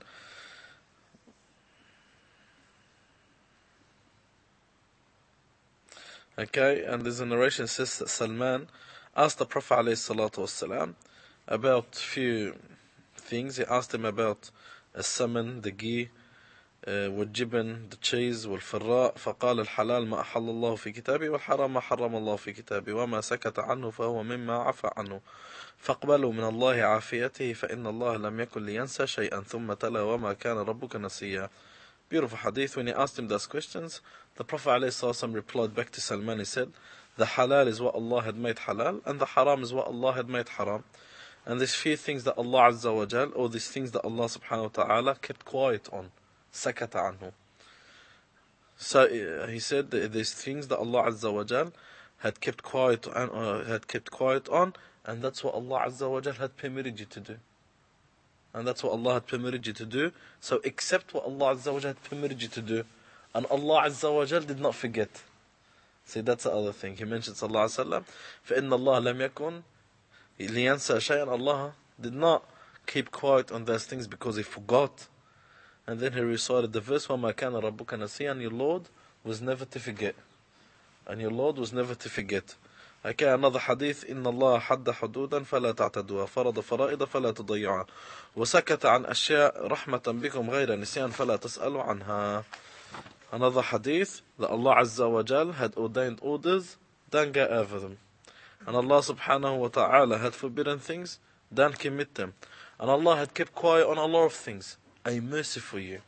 Okay, and there's a narration that says that Salman asked the Prophet ﷺ about few things. He asked him about the salmon, the ghee, والجبن, the cheese, والفراء. فقال الحلال ما أحل الله في كتابه والحرام ما حرم الله في كتابه وما سكت عنه فهو مما عفى عنه فاقبلوا من الله عافيته فإن الله لم يكن لينسى شيئا ثم تلا وما كان ربك نسيا. Beautiful hadith. When he asked him those questions, the Prophet ﷺ replied back to Salman. He said, the halal is what Allah had made halal, and the haram is what Allah had made haram. And there's few things that Allah Azza wa Jal, or these things that Allah subhanahu wa ta'ala kept quiet on. Sakata anhu. So uh, he said that there's things that Allah Azza wa Jal had kept quiet on, uh, had kept quiet on, and that's what Allah Azza wa Jal had permitted you to do. And that's what Allah had permitted you to do. So accept what Allah Azza wa Jal had permitted you to do. And Allah Azza wa Jal did not forget. See, that's the other thing. He mentioned Sallallahu Alaihi Wasallam, فَإِنَّ اللَّهَ لَمْ يَكُنْ لِيَنْسَى شَيْئًا. Allah did not keep quiet on those things because He forgot. And then He recited the verse, وَمَا كَانَ رَبُّكَ نَسِيًّا. And your Lord was never to forget. And your Lord was never to forget. Okay, another hadith, إن الله حد حدودا فلا تعتدوها فرض فرائض فلا تضيعها وسكت عن أشياء رحمة بكم غير نسيان فلا تسألوا عنها. Another hadith that Allah Azza wa Jal had ordained orders, don't get over them. And Allah subhanahu wa ta'ala had forbidden things, don't commit them. And Allah had kept quiet on a lot of things, a mercy for you.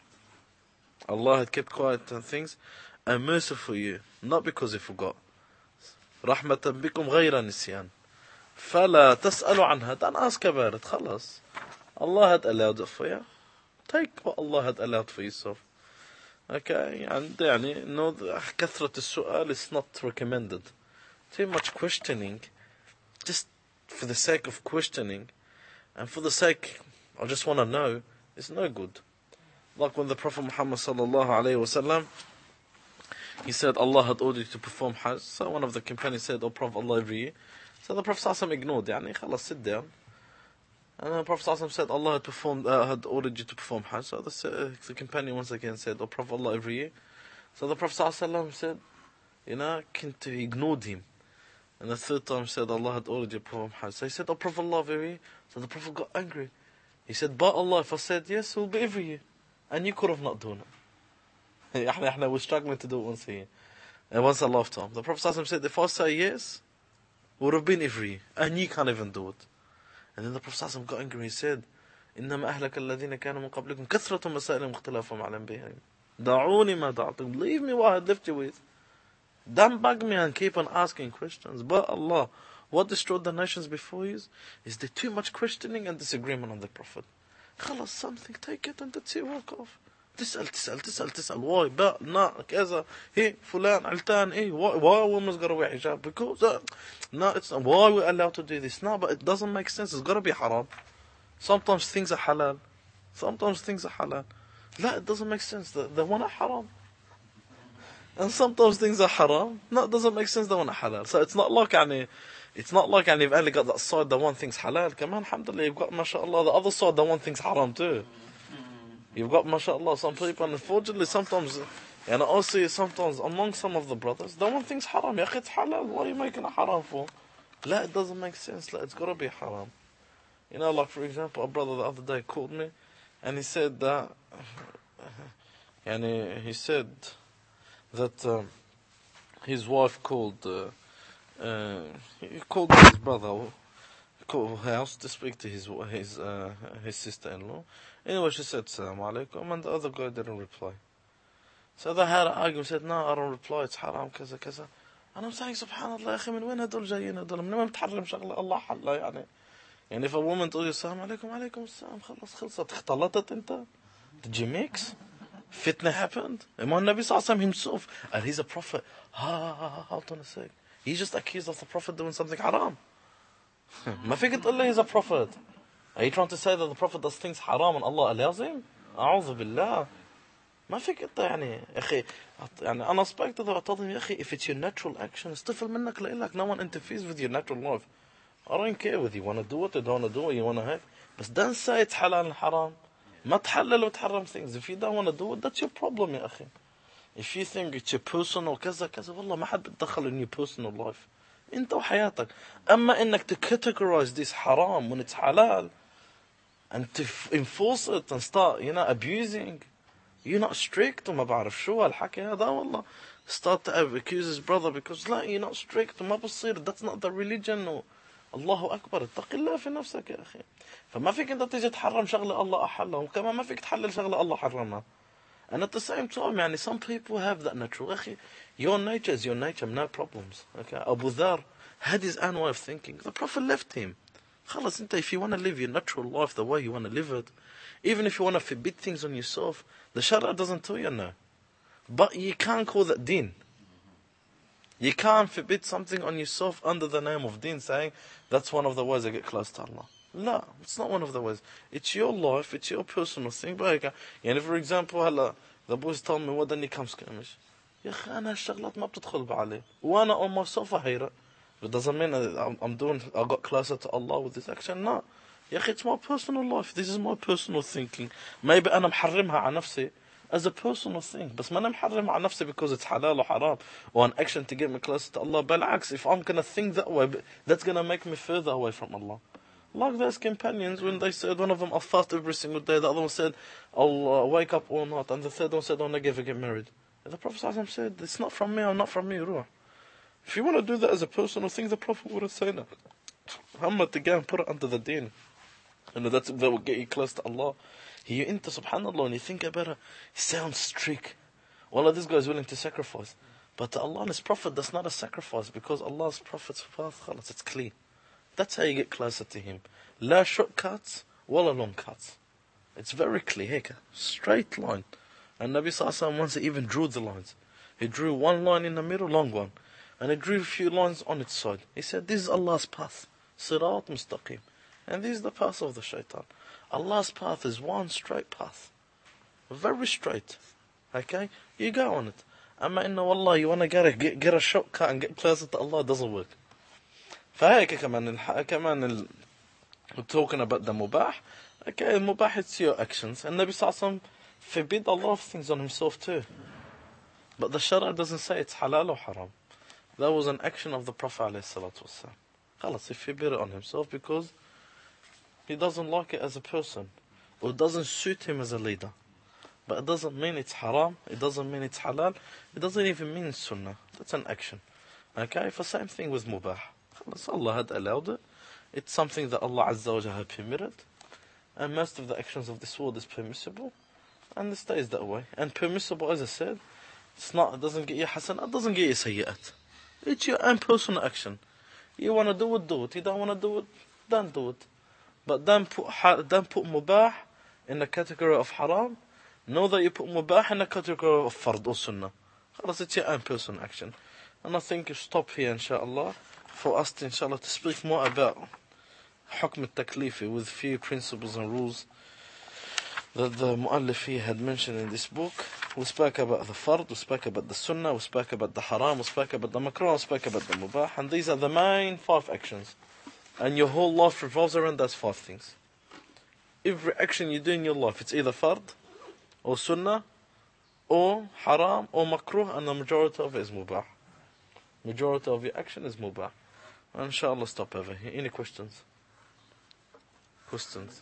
Allah had kept quiet on things, a mercy for you, not because He forgot. رحمة بكم غير نسيان. فلا تسألوا عنها. Don't ask about it. خلاص. Allah had allowed it for you. Take what Allah had allowed for yourself. Okay, and يعني no, كثرة السؤال is not recommended. Too much questioning, just for the sake of questioning, and for the sake, I just want to know, it's no good. Like when the Prophet Muhammad sallallahu alaihi wasallam, he said Allah had ordered you to perform Hajj. So one of the companions said, "Oh Prophet, Allah every year." So the Prophet sallallahu ignored. يعني خلاص, sit down. And then the Prophet sallallahu said Allah had performed, uh, had ordered you to perform Hajj. So the, uh, the companion once again said, "Oh Prophet, Allah every year." So the Prophet sallallahu said, you know, he ignored him. And the third time said Allah had ordered you to perform Hajj. So he said, "Oh Prophet, Allah every year." So the Prophet got angry. He said, "But Allah, if I said yes, it will be every year. And you could have not done it." احنا we're struggling to do it once a year. And once a lifetime. The Prophet ﷺ said, if I say yes, it would have been every year. And you can't even do it. And then the Prophet ﷺ got angry. He said, إنما أهلك الذين كانوا من قبلكم كثرة مسائلهم اختلافهم على أنبيائهم. دعوني ما دعتم. Leave me what I had left you with. Don't bug me and keep on asking questions. But Allah, what destroyed the nations before you is the too much questioning and disagreement on the Prophet. خلاص, something, take it and that's it, walk off. تسأل تسأل تسأل تسأل why, but, nah, كذا, hey, فلان, علتان, hey, why, why women's gotta wear hijab? Because, uh, no, it's not, why we're allowed to do this? No, but it doesn't make sense, it's gotta be haram. Sometimes things are halal. Sometimes things are halal. لا, it doesn't make sense, the, the one are haram. And sometimes things are haram. No, it doesn't make sense, the one are halal. So it's not like, يعني, it's not like, يعني, you've only got that side, the one thing's halal. كمان, alhamdulillah, you've got, mashallah, the other side, the one thing's haram too. You've got, mashallah, some people, and unfortunately, sometimes, and I see sometimes among some of the brothers, the one thing's haram. Ya akhi, it's halal. What are you making it haram for? La, it doesn't make sense. La, it's got to be haram. You know, like for example, a brother the other day called me, and he said that, and he, he said that um, his wife called, uh, uh, he called his brother, called house to speak to his his uh, his sister-in-law. Anyway, she said "Assalamu alaikum," and the other guy didn't reply. So they had an argument. Said, "No, I don't reply. It's haram, كذا كذا." And I'm saying, "Subhanallah, يا أخي, من وين هدول جايين هدول? من وين بتحرم شغلة الله حلها يعني?" يعني if a woman told you "Assalamu alaikum," عليكم السلام, خلاص خلصت. اختلطت أنت? Did you mix? Fitna happened. Imam Nabi Sallallahu Alaihi Wasallam himself, and he's a prophet. Ha ha ha. Hold on a sec. He's just accused of the prophet doing something haram. ما فيك تقول لي he's a prophet. Are you trying to say that the prophet does things haram and Allah allows him? أعوذ بالله. ما فيك أنت يعني أخي يعني أنا speak to them. I told him يا أخي, if it's your natural action, استفل منك لإلك. No one interferes with your natural life. I don't care whether you want to do it or don't want to do it, you want to have. But don't say it's halal and haram. ما تحلل وتحرم things. If you don't want to do it, that's your problem يا أخي. If you think it's your personal كذا كذا, والله ما حد بتدخل in your personal life. أنت وحياتك. أما إنك to categorize this haram when it's halal and to enforce it and start, you know, abusing, you're not strict وما بعرف شو هالحكي هذا والله. Start to accuse his brother because لا, you're not strict وما بصير. That's not the religion. الله أكبر. اتق الله في نفسك يا أخي. فما فيك أنت تيجي تحرم شغلة الله أحلها وكمان ما فيك تحلل شغلة الله حرمها. And at the same time, يعني, some people have that natural. أخي, your nature is your nature, no problems. Okay? Abu Dhar had his own way of thinking. The Prophet left him. خلاص أنت, if you want to live your natural life the way you want to live it, even if you want to forbid things on yourself, the Sharia doesn't tell you no. But you can't call that deen. You can't forbid something on yourself under the name of deen, saying that's one of the ways I get close to Allah. No, it's not one of the ways. It's your life, it's your personal thing. But, يعني for example, هلا, the boys told me what the nikah skirmish. يا أخي أنا هالشغلات ما بتدخل بعلي. وأنا on myself أهيرة. It doesn't mean I'm, I'm doing, I got closer to Allah with this action. No. يا أخي, it's my personal life. This is my personal thinking. Maybe أنا محرمها على نفسي as a personal thing. بس ما أنا محرمها على نفسي because it's halal or haram or an action to get me closer to Allah. بالعكس, if I'm going to think that way, that's going to make me further away from Allah. Like those companions, when they said, one of them, I'll fast every single day, the other one said, I'll uh, wake up all night, and the third one said, I'll never get married. And the Prophet ﷺ said, it's not from me, I'm not from me, ruh. If you want to do that as a personal thing, the Prophet would have said that. Muhammad, to go and put it under the deen. You know, that's, that will get you close to Allah. You into subhanallah, and you think about it, it sounds strict. Wallah, this guy is willing to sacrifice. But to Allah and His Prophet, that's not a sacrifice, because Allah's Prophet's path, khalas, it's clean. That's how you get closer to Him. La shortcuts, wala long cuts. It's very clear, straight line. And Nabi Sallallahu Alaihi Wasallam once even drew the lines. He drew one line in the middle, long one. And he drew a few lines on its side. He said, this is Allah's path. Sirat mustaqim. And this is the path of the shaitan. Allah's path is one straight path. Very straight. Okay? You go on it. Amma inna wallah, you want to get a, get, get a shortcut and get closer to Allah, it doesn't work. فهيك كمان كمان ال... we're talking about the mubah. Okay, mubah, it's your actions. And Nabi Sallallahu Alaihi Wasallam forbid a lot of things on himself too. But the Sharia doesn't say it's halal or haram. That was an action of the Prophet Alayhi Salatu Wasallam. Khalas, he forbid it on himself because he doesn't like it as a person, or it doesn't suit him as a leader. But it doesn't mean it's haram, it doesn't mean it's halal, it doesn't even mean it's sunnah. That's an action. Okay, for same thing with mubah. Khalas, Allah had allowed it. It's something that Allah Azza wa Jalla had permitted. And most of the actions of this world is permissible. And it stays that way. And permissible, as I said, it's not, it doesn't get you hasan, it doesn't get you sayyi'at. It's your own personal action. You want to do it, do it. You don't want to do it, don't do it. But don't put, don't put mubah in the category of haram. Know that you put mubah in the category of fard or sunnah. It's your own personal action. And I think you stop here, inshallah, for us to, inshallah, to speak more about hukm al-taklifi with few principles and rules that the mu'allif had mentioned in this book. We spoke about the fard, we spoke about the sunnah, we spoke about the haram, we spoke about the makruh, we spoke about the mubah. And these are the main five actions. And your whole life revolves around those five things. Every action you do in your life, it's either fard, or sunnah, or haram, or makruh, and the majority of it is mubah. Majority of your action is mubah. And inshallah, stop over here. Any questions? Questions?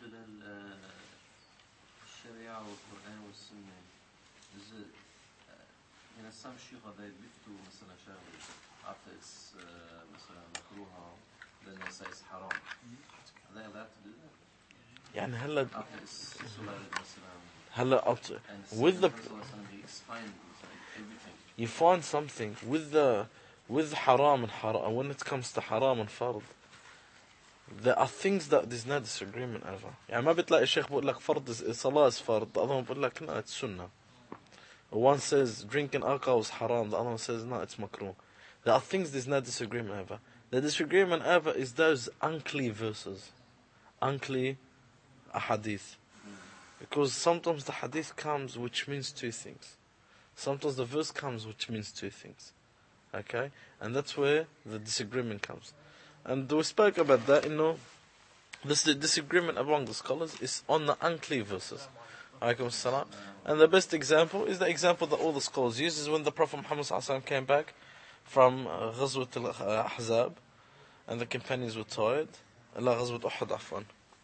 some shuyukh they biftu مثلا شغله after it's uh, مثلا مكروه then they say it's haram. Are they allowed to do that? يعني هلا after it's sulayed مثلا هلا with the he explained everything. You find something with the with haram and haram. When it comes to haram and fard, there are things that there's no disagreement over. يعني ما بتلاقي الشيخ بقول لك فرض صلاة is فرض, the other one بقول لك no, it's sunnah. One says drinking alcohol is haram, the other one says no, it's makruh. There are things there's no disagreement over. The disagreement over is those unclear verses, unclear ahadith. Because sometimes the hadith comes which means two things. Sometimes the verse comes which means two things. Okay? And that's where the disagreement comes. And we spoke about that, you know, this the disagreement among the scholars is on the unclear verses. Alaykum salam. And the best example is the example that all the scholars use is when the Prophet Muhammad sallallahu alaihi wasallam came back from uh, Ghazwat al-Ahzab and the companions were tired. La Ghazwat Uhud afwan.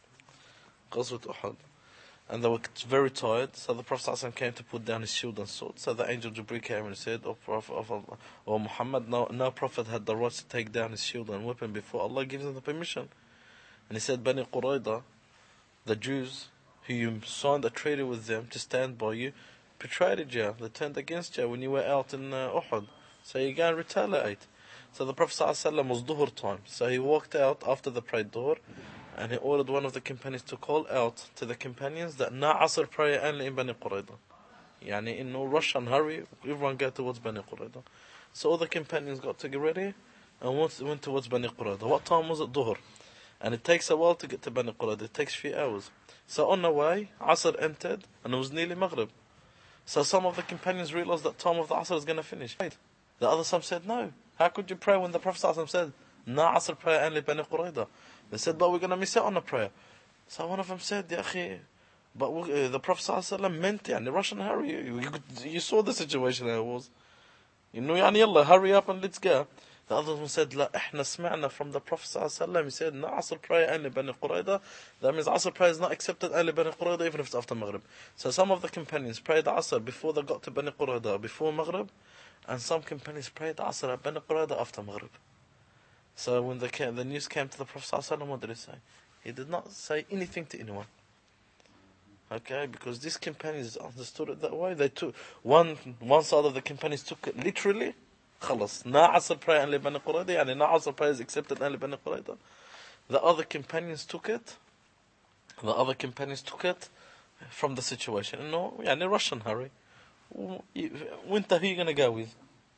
Ghazwat Uhud. And they were very tired, so the Prophet sallallahu alaihi wasallam came to put down his shield and sword. So the angel Jibreel came and said, "O Prophet of Allah, O Muhammad, no, no prophet had the right to take down his shield and weapon before Allah gives him the permission." And he said, Bani Qurayda, the Jews, who you signed a treaty with them to stand by you, betrayed you. They turned against you when you were out in uh, Uhud. So you go and retaliate. So the Prophet ﷺ was dhuhr time. So he walked out after the prayer dhuhr, and he ordered one of the companions to call out to the companions that na asr prayer only in Bani Qurayda. Yani in no rush and hurry, everyone go towards Bani Qurayda. So all the companions got to get ready and went, went towards Bani Qurayda. What time was it? Dhuhr. And it takes a while to get to Bani Qurayda. It takes a few hours. So on the way, Asr entered, and it was nearly Maghrib. So some of the companions realized that time of the Asr is going to finish. The other some said, no. How could you pray when the Prophet ﷺ said, Na Asr prayer only Bani Qurayda? They said, but we're going to miss out on the prayer. So one of them said, Ya akhi, but we, uh, the Prophet ﷺ meant it, and the Russian hurry. You, you, you saw the situation how it was. You know, yani, yalla, hurry up and let's go. The other one said, لا, إحنا سمعنا from the Prophet صلى الله عليه وسلم, he said, no Asr prayer only Bani Qurayda. That means Asr prayer is not accepted only Bani Qurayda, even if it's after Maghrib. So some of the companions prayed Asr before they got to Bani Qurayda, before Maghrib, and some companions prayed Asr at Bani Qurayda after Maghrib. So when the, came, the news came to the Prophet صلى الله عليه وسلم, what did he say? He did not say anything to anyone. Okay, because these companions understood it that way. They took one one side of the companions took it literally. خلص. نا عصر prayer only بني قريظة. يعني نا عصر prayer is accepted only بني قريظة. The other companions took it. The other companions took it from the situation. You know, يعني rush and hurry. Winter, who are you going to go with?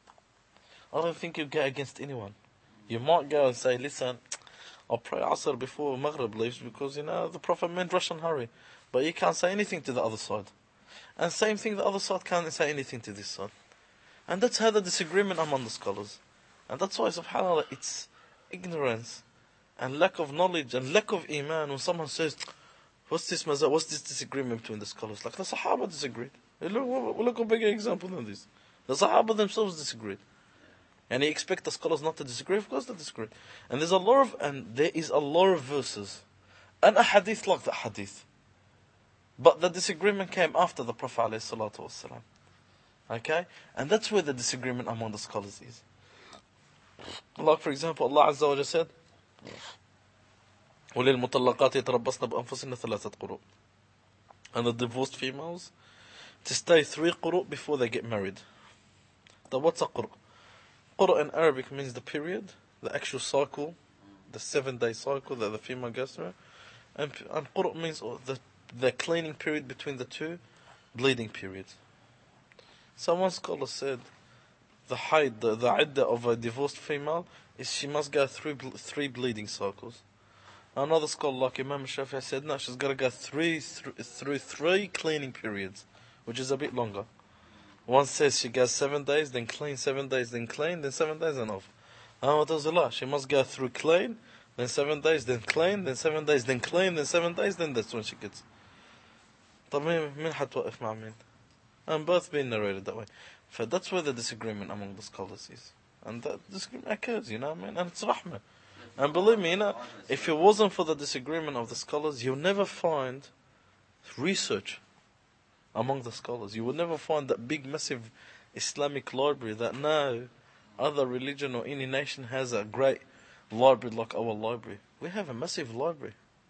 I don't think you go against anyone. You might go and say, listen, I'll pray Asr before Maghrib leaves because, you know, the Prophet meant rush and hurry. But you can't say anything to the other side. And same thing, the other side can't say anything to this side. And that's how the disagreement among the scholars. And that's why, subhanAllah, it's ignorance and lack of knowledge and lack of iman when someone says, what's this mazah, what's this disagreement between the scholars? Like the Sahaba disagreed. Look, look a bigger example than this. The Sahaba themselves disagreed. And you expect the scholars not to disagree? Of course they disagree. And there's a lot of, and there is a lot of verses and a hadith like that hadith. But the disagreement came after the Prophet ﷺ. Okay? And that's where the disagreement among the scholars is. Like for example, Allah Azza wa Jalla said, وَلِلْمُطَلَّقَاتِ يَتَرَبَّصْنَ بِأَنفُسِهِنَّ ثَلَاثَةَ قُرُوءٍ. And the divorced females to stay three quru' before they get married. Now what's a quru'? Quru' in Arabic means the period, the actual cycle, the seven day cycle that the female goes through. And, and quru' means the, the cleaning period between the two bleeding periods. So one scholar said the haid, the, the iddah of a divorced female is she must go through three bleeding cycles. Another scholar like Imam Shafi'i said no, she's got to go three, through, through three cleaning periods, which is a bit longer. One says she goes seven days, then clean, seven days, then clean, then seven days and off. And what does Allah? She must go through clean, then seven days, then clean, then seven days, then clean, then seven days, then that's when she gets. طب مين حتوقف مع مين? And both being narrated that way. So that's where the disagreement among the scholars is. And that disagreement occurs, you know what I mean? And it's rahmah. And believe me, you know, if it wasn't for the disagreement of the scholars, you'll never find research among the scholars. You will never find that big, massive Islamic library that no other religion or any nation has a great library like our library. We have a massive library.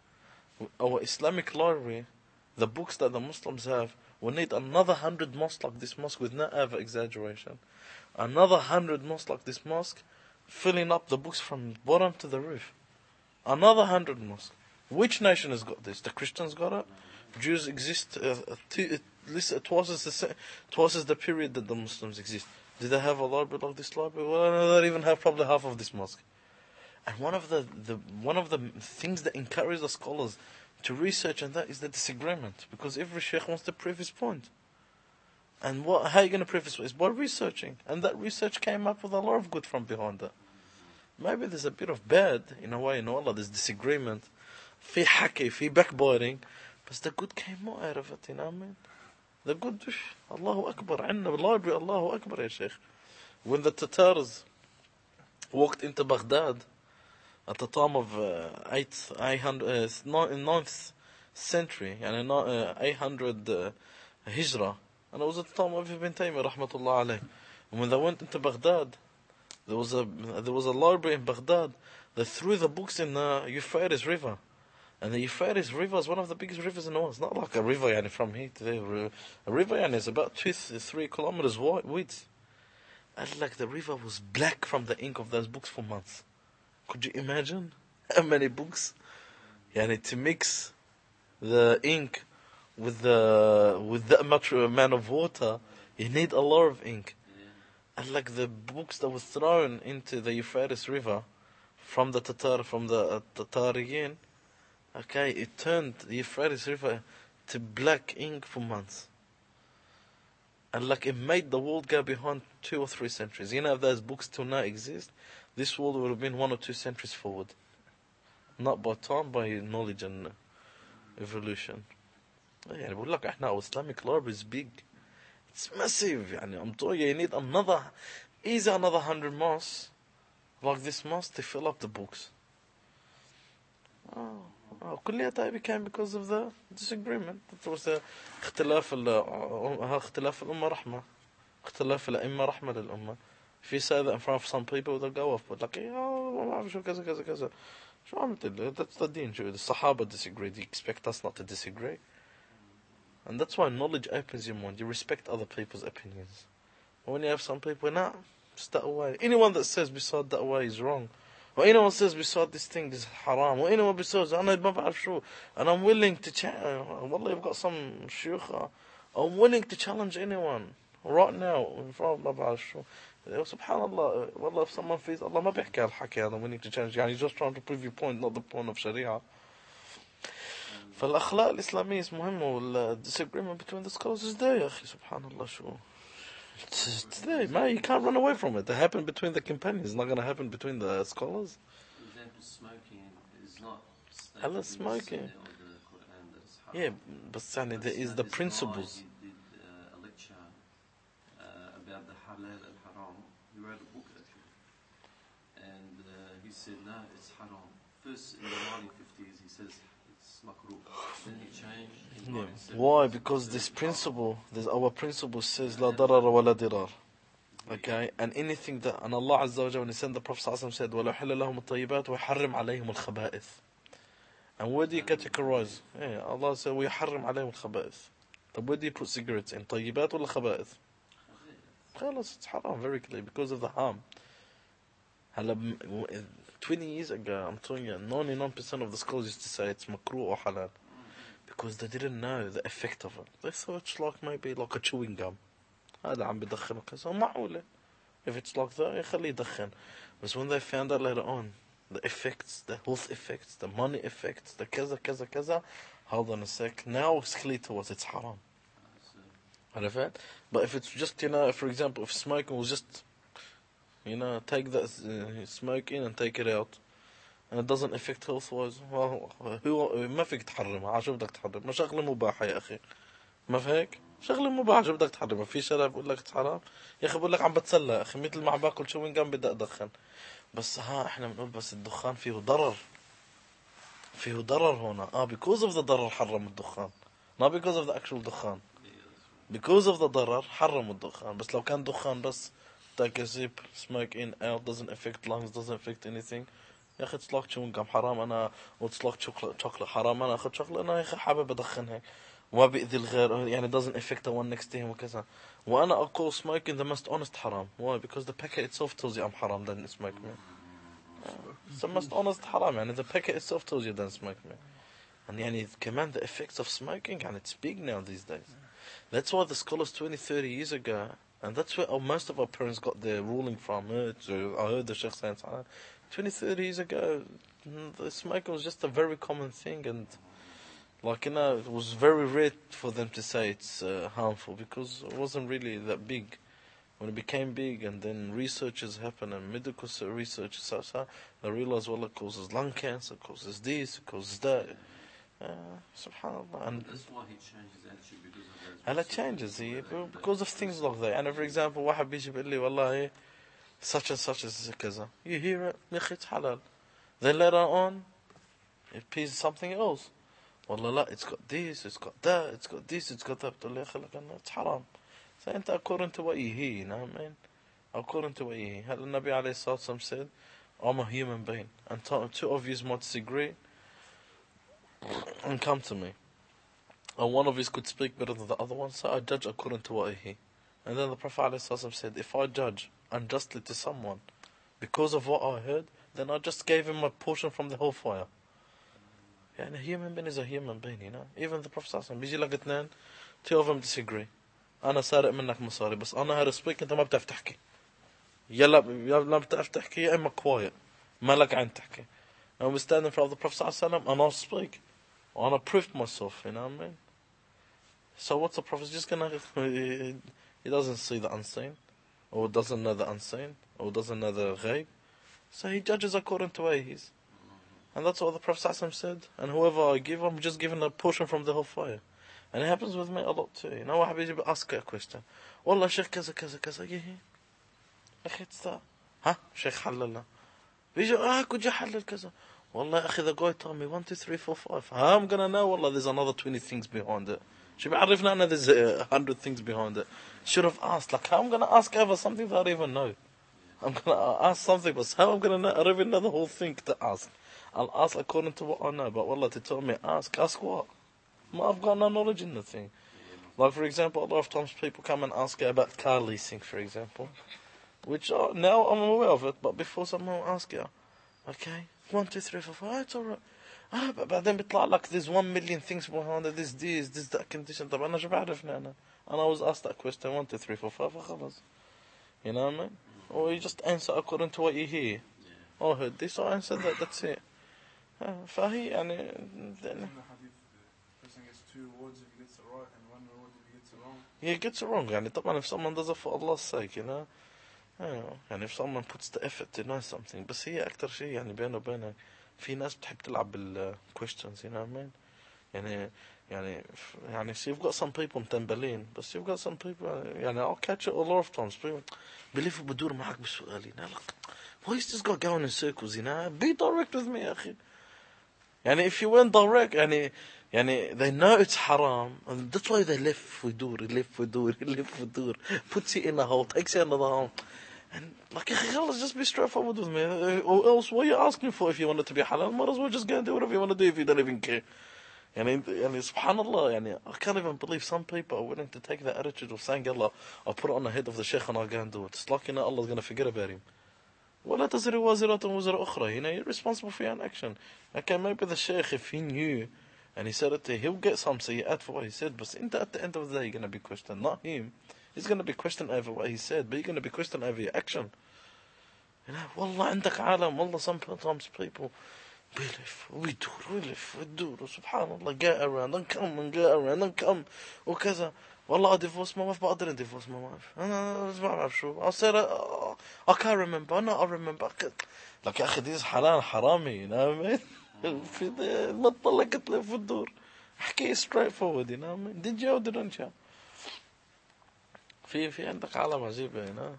Our Islamic library, the books that the Muslims have, we need another hundred mosques like this mosque with no ever exaggeration. Another hundred mosques like this mosque, filling up the books from bottom to the roof. Another hundred mosques. Which nation has got this? The Christians got it. Jews exist uh, two, at least twice as the twice as the period that the Muslims exist. Do they have a library like this library? Well, they don't even have probably half of this mosque. And one of the, the one of the things that encourages the scholars to research and that is the disagreement, because every sheikh wants to prove his point. And what, how are you going to prove his point? Is by researching. And that research came up with a lot of good from behind it. Maybe there's a bit of bad, in a way, in Allah, there's disagreement, fi haki, fi backbiting, but the good came out of it, you know what I mean? The good, Allahu Akbar, عندنا library, Allahu Akbar, ya Sheikh. When the Tatars walked into Baghdad, at the time of uh, eighth, eight hundred, uh, ninth century, and uh, eight hundred uh, Hijrah, and it was at the time of Ibn Taymiyyah, rahmatullah alayh. And when they went into Baghdad, there was a there was a library in Baghdad. They threw the books in the Euphrates River, and the Euphrates River is one of the biggest rivers in the world. It's not like a river, yani, from here to there. A river, yani, is about two, three kilometers wide width. And like the river was black from the ink of those books for months. Could you imagine how many books? Yani, to mix the ink with the with that much amount of water, you need a lot of ink. And like the books that were thrown into the Euphrates River from the Tatar, from the uh, Tatariyin, okay, it turned the Euphrates River to black ink for months. And like it made the world go behind two or three centuries. You know, if those books till now exist, this world would have been one or two centuries forward. Not by time, by knowledge and evolution. يعني بقول لك احنا our Islamic library is big. It's massive. يعني I'm telling you, you need another, easy another hundred mosques like this mosque, they fill up the books. Oh, oh كلياتها became because of the disagreement. That was the اختلاف ال اختلاف الأمة رحمة. اختلاف الأئمة رحمة للأمة. If you say that in front of some people, they'll go off. But like, oh, ما أعرف شو كذا كذا كذا. شو عم تقول؟ That's the deen. The Sahaba disagree. Do you expect us not to disagree? And that's why knowledge opens your mind. You respect other people's opinions. But when you have some people, nah, just that way. Anyone that says beside that way is wrong. Or anyone says beside this thing this is haram. Or anyone besides, أنا ما بعرف شو. And I'm willing to challenge. Wallah, you've got some shuyukha. I'm willing to challenge anyone. Right now, in front of ما بعرف شو. Subhanallah, wallah, if someone feels Allah ما بيحكي هالحكي هذا, we need to change. يعني he's just trying to prove your point, not the point of Sharia. فالأخلاق الإسلامية مهمة, وال disagreement between the scholars is there يا أخي. Subhanallah شو. It's, it's there, man. You can't run away from it. It happened between the companions. It's not going to happen between the scholars. For example, smoking is not stated Allah in the smoking. Sunnah or the Quran that is haram. Yeah, but Sani, there is But the this principles. guy, he did uh, a lecture uh, about the halal and haram. He wrote a book actually, and uh, he said no, it's haram. First in the nineteen fifties, he says it's makruh. Then he changed. In Yeah. nineteen seventies, Why? he Because said this it's haram. principle, this, our principle says la darar wa la dirar. Okay, and anything that, and Allah Azza wa Jalla, when He sent the Prophet Sallallahu Alaihi Wasallam, said, وَلَوْ حِلَّ لَهُمُ الطَّيِّبَاتُ وَيَحَرِّمْ عَلَيْهِمُ الْخَبَائِثِ. And where do you categorize? Yeah, Allah said, وَيَحَرِّمْ عَلَيْهِمُ الْخَبَائِث. Then where do you put cigarettes in? طيبات ولا خبائث? خلاص, it's haram, very clear, because of the harm. هلا, twenty years ago, I'm telling you, ninety-nine percent of the scholars used to say it's makruh or halal. Because they didn't know the effect of it. They thought it's like maybe like a chewing gum. هذا عم بدخن وكذا معقولة. If it's like that, يخليه يدخن. But when they found out later on, the effects, the health effects, the money effects, the كذا كذا كذا, hold on a sec, now it's clear to us, it's haram. عرفت? But if it's just, you know, for example, if smoking was just, you know, take that uh, smoke in and take it out, and it doesn't affect health-wise, well, هو ما فيك تحرمها. عشان بدك تحرم؟ ما شغلة مباحة يا أخي. ما فيك؟ شغله مباح. شو بدك تحرمها؟ في شرع بقول لك حرام؟ يا اخي بقول لك عم بتسلى يا اخي، مثل ما عم باكل شو وين قام بدي ادخن. بس ها احنا بنقول بس الدخان فيه ضرر، فيه ضرر هنا. اه because of the ضرر حرم الدخان, not because of the actual دخان. Because of the ضرر حرم الدخان. بس لو كان دخان بس take a sip, smoke in, out, doesn't affect lungs, doesn't affect anything. يا اخي it's like chewing gum حرام. انا it's like chocolate, chocolate حرام. انا اخذ شغله انا يا اخي حابب ادخن هيك. وما بيأذي الغير, يعني doesn't affect the one next to him وكذا. وأنا أقول smoking the most honest haram. Why? Because the packet itself tells you I'm haram, don't smoke me. Uh, it's the most honest haram. يعني the packet itself tells you don't smoke me. And يعني كمان the effects of smoking, and it's big now these days. That's why the scholars twenty, thirty years ago, and that's where most of our parents got their ruling from. I heard the Sheikh saying twenty, thirty years ago, the smoking was just a very common thing, and like, you know, it was very rare for them to say it's uh, harmful, because it wasn't really that big. When it became big, and then researches happened, and medical research, so, so, they realized, well, it causes lung cancer, it causes this, it causes that. Uh, subhanallah. And that's why he changed his attitude, because of that. and it changes, he, because of things like that. And for example, واحد بيجي بيقول لي والله such and such is كذا. You hear it, يا أخي it's halal. Then later on, it appears something else. والله لا, it's got this, it's got that, it's got this, it's got that. بتقول لي يا أخي it's haram. So أنت according to what you hear, you know what I mean? According to what you hear. هل النبي عليه الصلاة والسلام said, I'm a human being, and two of you might disagree and come to me, and one of you could speak better than the other one, so I judge according to what I hear. And then the Prophet ﷺ said, if I judge unjustly to someone because of what I heard, then I just gave him a portion from the hellfire. Yeah, and a human being is a human being, you know. Even the Prophet ﷺ بيجي لك اثنين, two of them disagree. أنا سارق منك مصاري, بس أنا هذا speak أنت ما بتعرف تحكي. يلا يلا بتعرف تحكي يا إما quiet, ما لك عين تحكي. And we stand in front of the Prophet ﷺ and I'll speak. And I proved myself, you know what I mean? So what's the Prophet just gonna... He doesn't see the unseen, or doesn't know the unseen, or doesn't know the ghaib. So he judges according to where he is. And that's what the Prophet ﷺ said. And whoever I give, I'm just giving a portion from the hellfire. And it happens with me a lot too. You know, I have ask a question. Wallah, Sheikh kaza kaza kaza. Yeah, yeah. Akhi, it's that. Huh? Sheikh halala. بيجي اه كنت حلل كذا والله يا أخي the guy told me one two three four five how I'm gonna know والله there's another twenty things behind it شو بيعرفنا أنا there's a hundred things behind it should have asked like how I'm gonna ask ever something that I don't even know I'm gonna ask something but how I'm gonna know I don't even know the whole thing to ask I'll ask according to what I know but والله to tell me ask ask what ما I've got no knowledge in the thing like for example a lot of times people come and ask you about car leasing for example which uh, now I'm aware of it but before someone will ask you okay one two three four five it's alright ah but بعدين بيطلع لك there's one million things behind it this this this that condition طب أنا شو بعرفني أنا أنا was asked that question one two three four five فخلص you know what I mean or you just answer according to what you hear oh heard this or answer that that's it uh, فهي يعني In the hadith, the person gets two rewards if he gets it right and one reward if he gets it wrong. yeah it gets it wrong يعني طبعا if someone does it for Allah's sake you know yeah. يعني if someone puts the effort to know something بس هي أكتر شيء يعني بينه وبينك في ناس بتحب تلعب بال questions you know what I mean يعني يعني يعني so you've got some people متنبلين بس you've got some people يعني I'll catch it a lot of times people بلف بدور معك بسؤالي you know like why is this guy going in circles you know be direct with me يا أخي يعني if you weren't direct يعني يعني they know it's haram and that's why they live ويدور يلف ويدور يلف ويدور puts you in a hole takes you another hole and like يا أخي خلاص just be straightforward with me or else what are you asking for if you want it to be halal might as well just go and do whatever you want to do if you don't even care يعني يعني سبحان الله يعني I can't even believe some people are willing to take that attitude of saying Allah I'll put it on the head of the sheikh and I'll go and do it it's like you know Allah's going to forget about him ولا تزر وازرة وزر أخرى you know you're responsible for your own action okay maybe the sheikh if he knew and he said it to you, he'll get some sayyat for what he said but at the end of the day you're going to be questioned not him he's going to be questioned over what he said but you're going to be questioned over your action you know والله عندك عالم والله sometimes people بيلف ويدور ويلف ويدور وسبحان الله get around and come and get around and come وكذا والله divorce ما بعرف بقدر divorce ما بعرف أنا ما بعرف شو أصير I can't remember أنا I remember لك يا أخي دي حلال حرامي you know what I mean في ما تطلع تلف وتدور احكي straight forward you know what I mean did you or didn't you في في عندك عالم عجيبة you know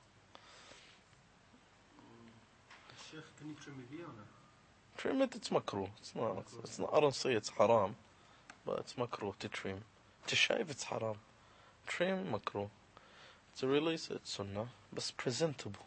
الشيخ can you trim your beard or not? trim it it's makruh it's not it's not I don't say it's haram but it's makruh to trim to shave it's haram trim makruh to release it's sunnah but presentable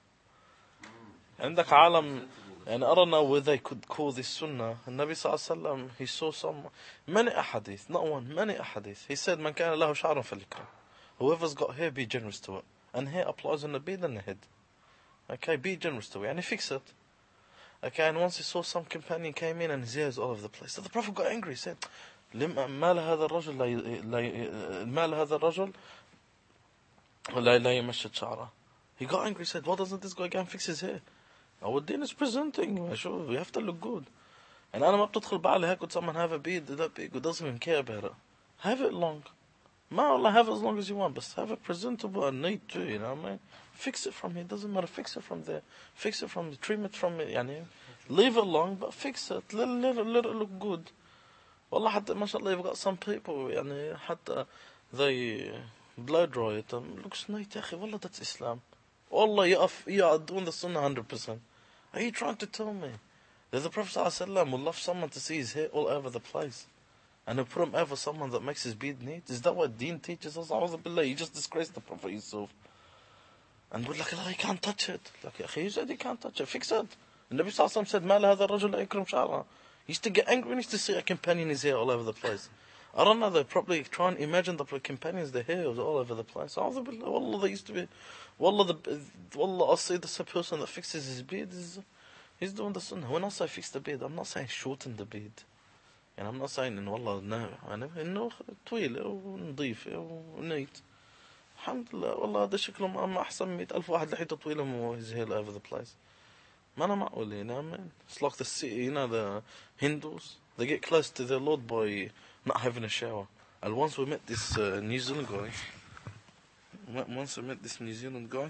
عندك عالم and I don't know whether they could call this sunnah النبي صلى الله عليه وسلم he saw some many ahadith not one many ahadith he said من كان له شعر فليكرم whoever's got hair be generous to it and hair applies on the beard and the head okay be generous to it يعني fix it okay and once he saw some companion came in and his hair was all over the place so the Prophet got angry he said ما لهذا الرجل لا ما لهذا الرجل لا لا يمشط شعره he got angry he said why doesn't this guy go and fix his hair our deen is presenting sure we have to look good and أنا ما بتدخل بعلي هيك with someone have a beard that big who doesn't even care about it have it long ما والله have it as long as you want but have it presentable and neat too you know what I mean fix it from here doesn't matter fix it from there fix it from the trim it from يعني leave it long but fix it let, let, let it look good والله حتى ما شاء الله you've got some people يعني حتى they blow dry it and looks neat يا أخي والله that's Islam والله يقف you're doing the sunnah one hundred percent are you trying to tell me that the Prophet ﷺ would love someone to see his hair all over the place and he'll put him over someone that makes his beard neat is that what deen teaches us أعوذ بالله you just disgraced the Prophet yourself and we're like you can't touch it like يا أخي you said you can't touch it fix it النبي صلى الله عليه وسلم said ما لهذا الرجل لا يكرم شعره he used to get angry when he used to see a companion his hair all over the place I don't know they probably try and imagine the companions their hair was all over the place أعوذ بالله والله they used to be wallah the wallah I see this person that fixes his beard is he's doing the sunnah when I say fix the beard I'm not saying shorten the beard and I'm not saying in wallah no أنا إنه طويل أو نظيف أو neat الحمد لله والله هذا شكلهم أما أحسن مئة ألف واحد لحيته طويلة مو his hair all over the place ما أنا معقول you know man it's like the city you know the Hindus they get close to their Lord by not having a shower and once we met this uh, New Zealand guy once I met this New Zealand guy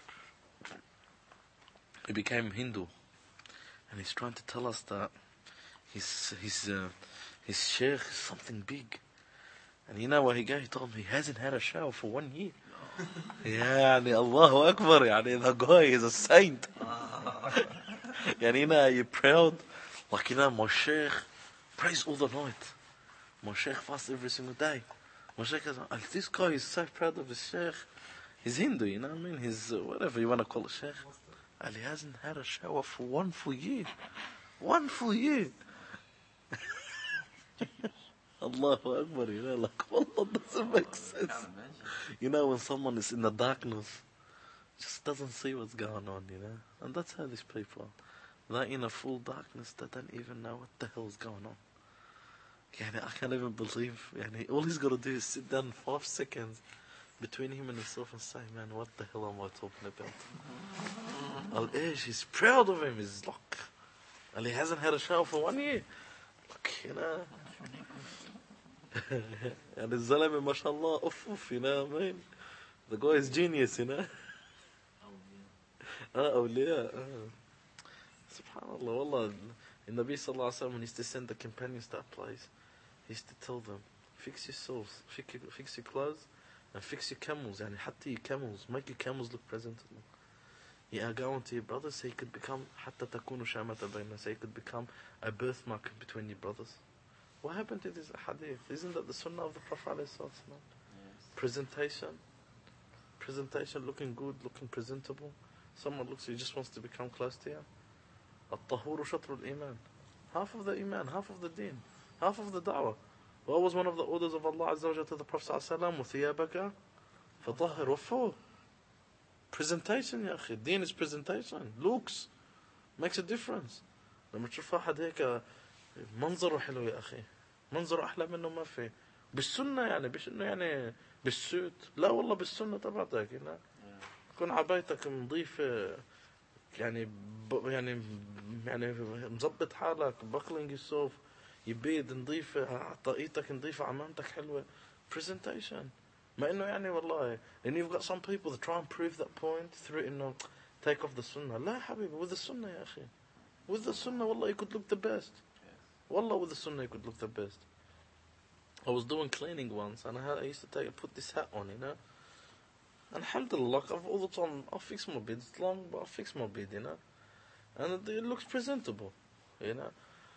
he became Hindu and he's trying to tell us that his his uh, his sheikh is something big and you know where he go he told me he hasn't had a shower for one year يعني الله أكبر يعني the guy is a saint يعني, you know, you're proud. Like, you know, my sheikh prays all the night. My sheikh fasts every single day. My sheikh is, oh, this guy is so proud of his sheikh. He's Hindu, you know what I mean? He's, uh, whatever you want to call it, sheikh. And he hasn't had a shower for one full year. One full year. Allahu Akbar, you know, like, wallah, doesn't make sense. You know, when someone is in the darkness, just doesn't see what's going on, you know? And that's how these people are. They're in a full darkness, they don't even know what the hell's going on. Yani, I can't even believe, yani, all he's got to do is sit down five seconds between him and himself and say, man, what the hell am I talking about? Al-Ish, he's proud of him, he's like, and he hasn't had a shower for one year. Like, you know. And the Zalami, mashallah, uff, uff, you know what I mean? The guy is genius, you know? Ah, awliya. Subhanallah, wallah. In Nabi sallallahu alayhi wa sallam, when he used to send the companions to that place, he used to tell them, fix yourselves, fix your, fix your clothes, and fix your camels, and hatta your camels, make your camels look presentable. Yeah, go on to your brothers so you could become, hatta takunu shamata bayna, so you could become a birthmark between your brothers. What happened to this hadith? Isn't that the sunnah of the Prophet ﷺ? Yes. Presentation. Presentation, looking good, looking presentable. Someone looks, he just wants to become close to you. At-tahuru shatrul iman. Half of the iman, half of the deen, half of the da'wah. What was one of the orders of Allah Azza wa Jalla to the Prophet ﷺ? وَثِيَابَكَ فَطَهِرْ وَفُوْ. Presentation, يا أخي. Deen is presentation. Looks. Makes a difference. لما تشوف واحد هيك منظره حلو يا أخي. منظره أحلى منه ما في. بالسنة يعني مش إنه يعني بالسوت. لا والله بالسنة تبعتك. هنا تكون عبايتك نظيفة. يعني ب... يعني يعني مظبط حالك. buckling yourself. يبيد نظيفة. طاقيتك نظيفة. عمامتك حلوة. Presentation. ما إنه يعني والله. And you've got some people that try and prove that point through إنه take off the sunnah. لا حبيبي, with the sunnah يا أخي. With the sunnah, wallah, you could look the best. Wallah, with the sunnah, you could look the best. I was doing cleaning once, and I, had, I used to take, put this hat on, you know. And alhamdulillah, I've, all the time, I'll fix my beard. It's long, but I'll fix my beard, you know. And it, it looks presentable, you know.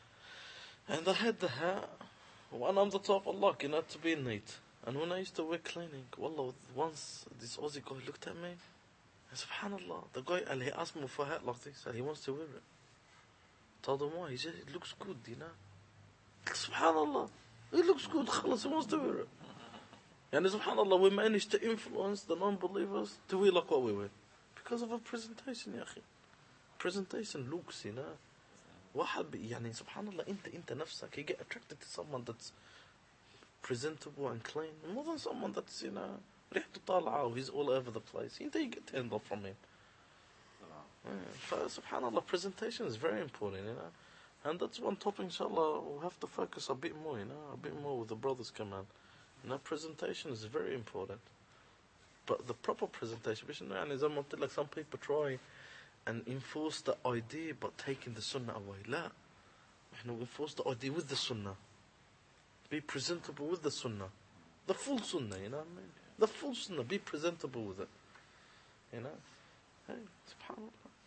And I had the hat, one on the top, Allah, you know, to be neat. And when I used to work cleaning, wallah, once this Aussie guy looked at me, and subhanallah, the guy, and he asked me for a hat like this, and he wants to wear it. Told him why. He said, it looks good, you know. Subhanallah. It looks good. Khalas, he wants to wear it. And subhanallah, we managed to influence the non-believers to wear like what we wear. Because of a presentation, ya akhi. Presentation looks, you know. واحد يعني subhanallah, انت انت نفسك, you get attracted to someone that's presentable and clean, more than someone that's, you know, ريحته طالعة, he's all over the place. انت you get turned off from him. Yeah, subhanallah, presentation is very important, you know. And that's one topic, inshallah, we'll have to focus a bit more, you know, a bit more with the brothers come on. You know, presentation is very important. But the proper presentation, like some people try and enforce the idea but taking the sunnah away. La. We enforce the idea with the sunnah. Be presentable with the sunnah. The full sunnah, you know what I mean? The full sunnah, be presentable with it. You know? Hey, subhanallah.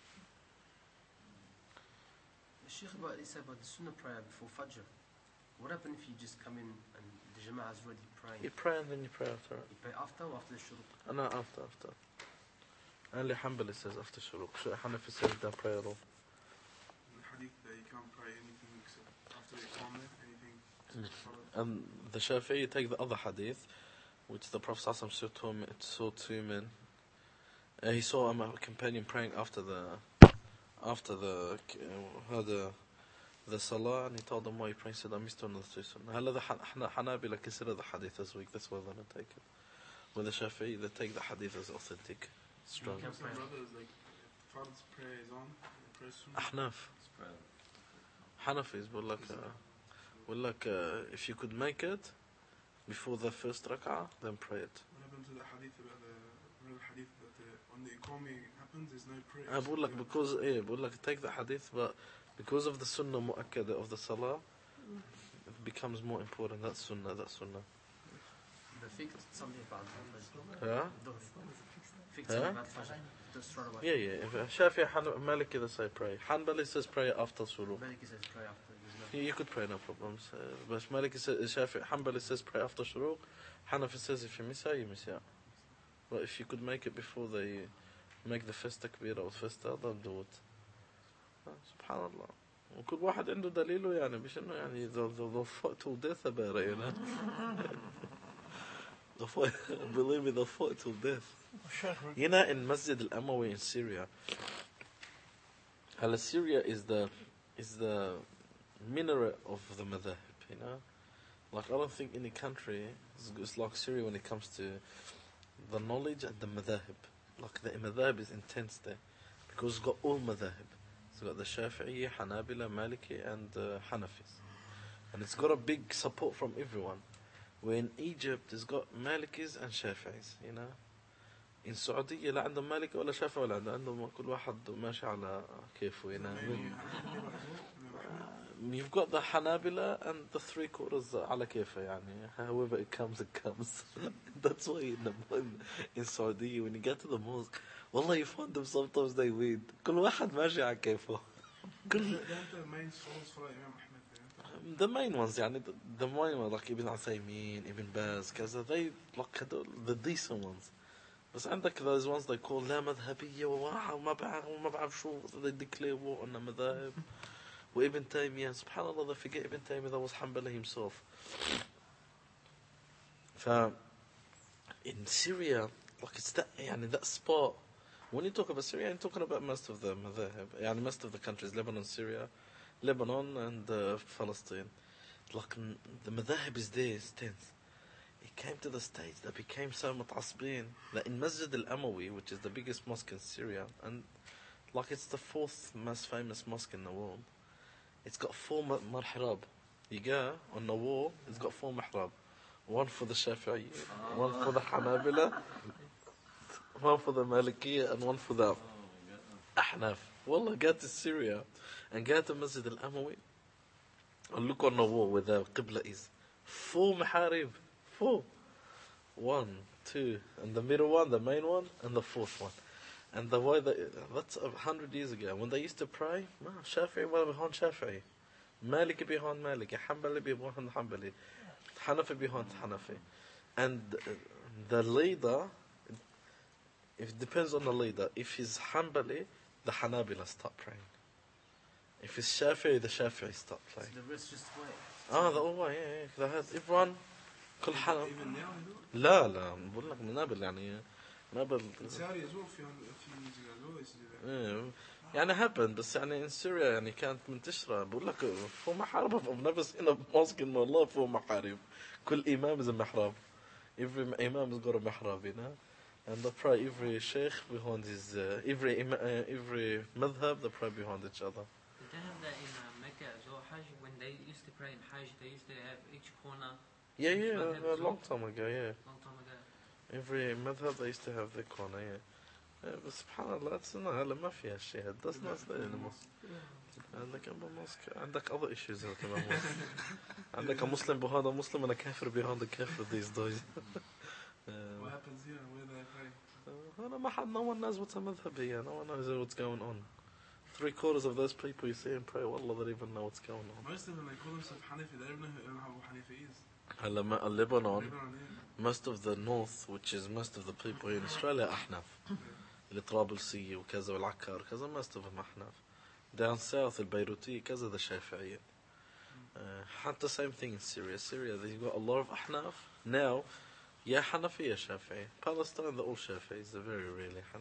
Sheikh, about this about the sunnah prayer before Fajr. What happens if you just come in and the Jama'ah is already praying? You pray and then you pray after it. You pray after or after the shuruq? Uh, no, after, after. Only Hanbali says after shuruq. Hanafi says don't pray at all. In the hadith that you can't pray anything except after the Iqamah, anything. And the Shafi'i take the other hadith, which the Prophet ﷺ saw to him, saw two men. Uh, he saw a companion praying after the after the uh, the the salah, and he told them why he praying. He said, I missed one of the two sunnah. هلا the Hanabila consider the hadith as weak. That's why they don't take it. With the Shafi'i, they take the hadith as authentic, strong. Some brothers, like, if Fard's prayer is on, the prayer sunnah. Ahnaf. Hanafis will like, uh, will like uh, if you could make it before the first rak'ah, then pray it. What happened to the hadith about the, one of the hadith that the, when the Iqamah happens, there's no prayer? I would like, because, yeah, would like take the hadith, but because of the sunnah mu'akkada of the salah, it becomes more important. That's sunnah, that's sunnah. The فيك تصلي بعد الفجر ها الظهر فيك ها؟ تصلي بعد الفجر just right away. Yeah, yeah. If Shafi Han- Maliki they say pray. Hanbali says pray after shuruq. Maliki says pray after. there's no- You could pray, no problems. Uh, but Maliki says, Shafi, Hanbali says pray after shuruq. Hanafi says if you miss out, you miss out. But if you could make it before they make the first takbir or first adhan, do it. Uh, Subhanallah. وكل واحد عنده دليله يعني مش انه يعني they'll, they'll, they'll fight till death about it, you know. They'll fight, believe me, they'll fight till death. You know, in Masjid al-Amawi in Syria, Al Syria is the is the minaret of the madhab, you know. Like I don't think any country is, is like Syria when it comes to the knowledge and the madhab. Like the madhab is intense there because it's got all madhab. It's got the Shafi'i, Hanabila, Maliki, and uh, Hanafis, and it's got a big support from everyone. Where in Egypt, it's got Malikis and Shafi'is, you know. In Saudi, لا عندهم مالكي ولا شافعي ولا عندهم عندهم كل واحد ماشي على كيفه, you know. You've got the Hanabila and the three quarters على كيفه يعني. However it comes, it comes. That's why in, the, in, in Saudi, when you get to the mosque, والله you find them sometimes they win. كل واحد ماشي على كيفه. كل the main ones يعني the, the main ones like Ibn Uthaymin, Ibn Baz, كذا, they like the decent ones. بس عندك those ones they call لا مذهبية وما بعرف وما بعرف شو, they declare war on the مذاهب. وابن تيمية, سبحان الله, they forget Ibn Taymiyyah that was Hanbali himself. ف in Syria, like it's that يعني that spot. When you talk about Syria, you're talking about most of the مذاهب, يعني most of the countries, Lebanon, Syria, Lebanon and uh, Palestine. Like the madhahib is there, it's tense. It came to the stage that became so متعصبين that in Masjid al-Amawi, which is the biggest mosque in Syria, and like it's the fourth most famous mosque in the world, it's got four mihrab. You go on the wall, it's got four mihrab. One for the Shafi'i, one for the Hanabila, one for the Malikiyya, and one for the Ahnaf. Wallah, go to Syria and go to Masjid al-Amawi and look on the wall where the Qibla is. Four maharib. Four. One, two, and the middle one, the main one, and the fourth one. And the way that, that's a hundred years ago. When they used to pray, no, Shafi'i was behind Shafi'i. Maliki behind Maliki. Hanbali behind Hanbali. Hanafi behind Hanafi. And the leader, it depends on the leader. If he's Hanbali, the Hanabila start praying. If it's Shafi'i, the Shafi'i start praying. So the rest just wait. Ah, the all way, yeah, yeah. They had everyone. كل حنا. لا لا بقول لك من قبل يعني ما قبل. يعني happened بس يعني in Syria يعني كانت منتشرة. بقول لك فوق محارب. I've never seen a mosque in my life فوق محارب. كل إمام is a محراب. Every imam has got a محراب, you know. And they pray every sheikh behind his, uh, every ima, uh, every madhab, they pray behind each other. Did they have that in uh, Mecca as well, Hajj? When they used to pray in Hajj, they used to have each corner. Yeah, yeah, a long time ago, yeah. Long time ago. Every madhab they used to have their corner, yeah. Yeah, but subhanallah, it's not, هلا ما فيها شيء. It does not stay in the mosque. عندك أبو mosque, عندك other issues in the mosque. عندك a Muslim behind a Muslim and a kafir behind a kafir these days. What happens here? Where they pray? أنا ما حد, no one knows what's a madhabiyya. No one knows what's going on. Three quarters of those people you see and pray, wallah, they don't even know what's going on. Most of them, they call themselves Hanafi. They don't know who Abu Hanifa is. هلا ما- Lebanon, Lebanon, yeah. most of the north, which is most of the people in Australia, أحناف. الطرابلسية وكذا والعكار كذا, most of them أحناف. Down south, البيروتية كذا, the Shafi'iyya. Uh, حتى same thing in Syria. Syria, they've got a lot of أحناف. Now, يا حنفي يا شافعي. Palestine, they're all Shafi'is. They're very rarely Hanafi.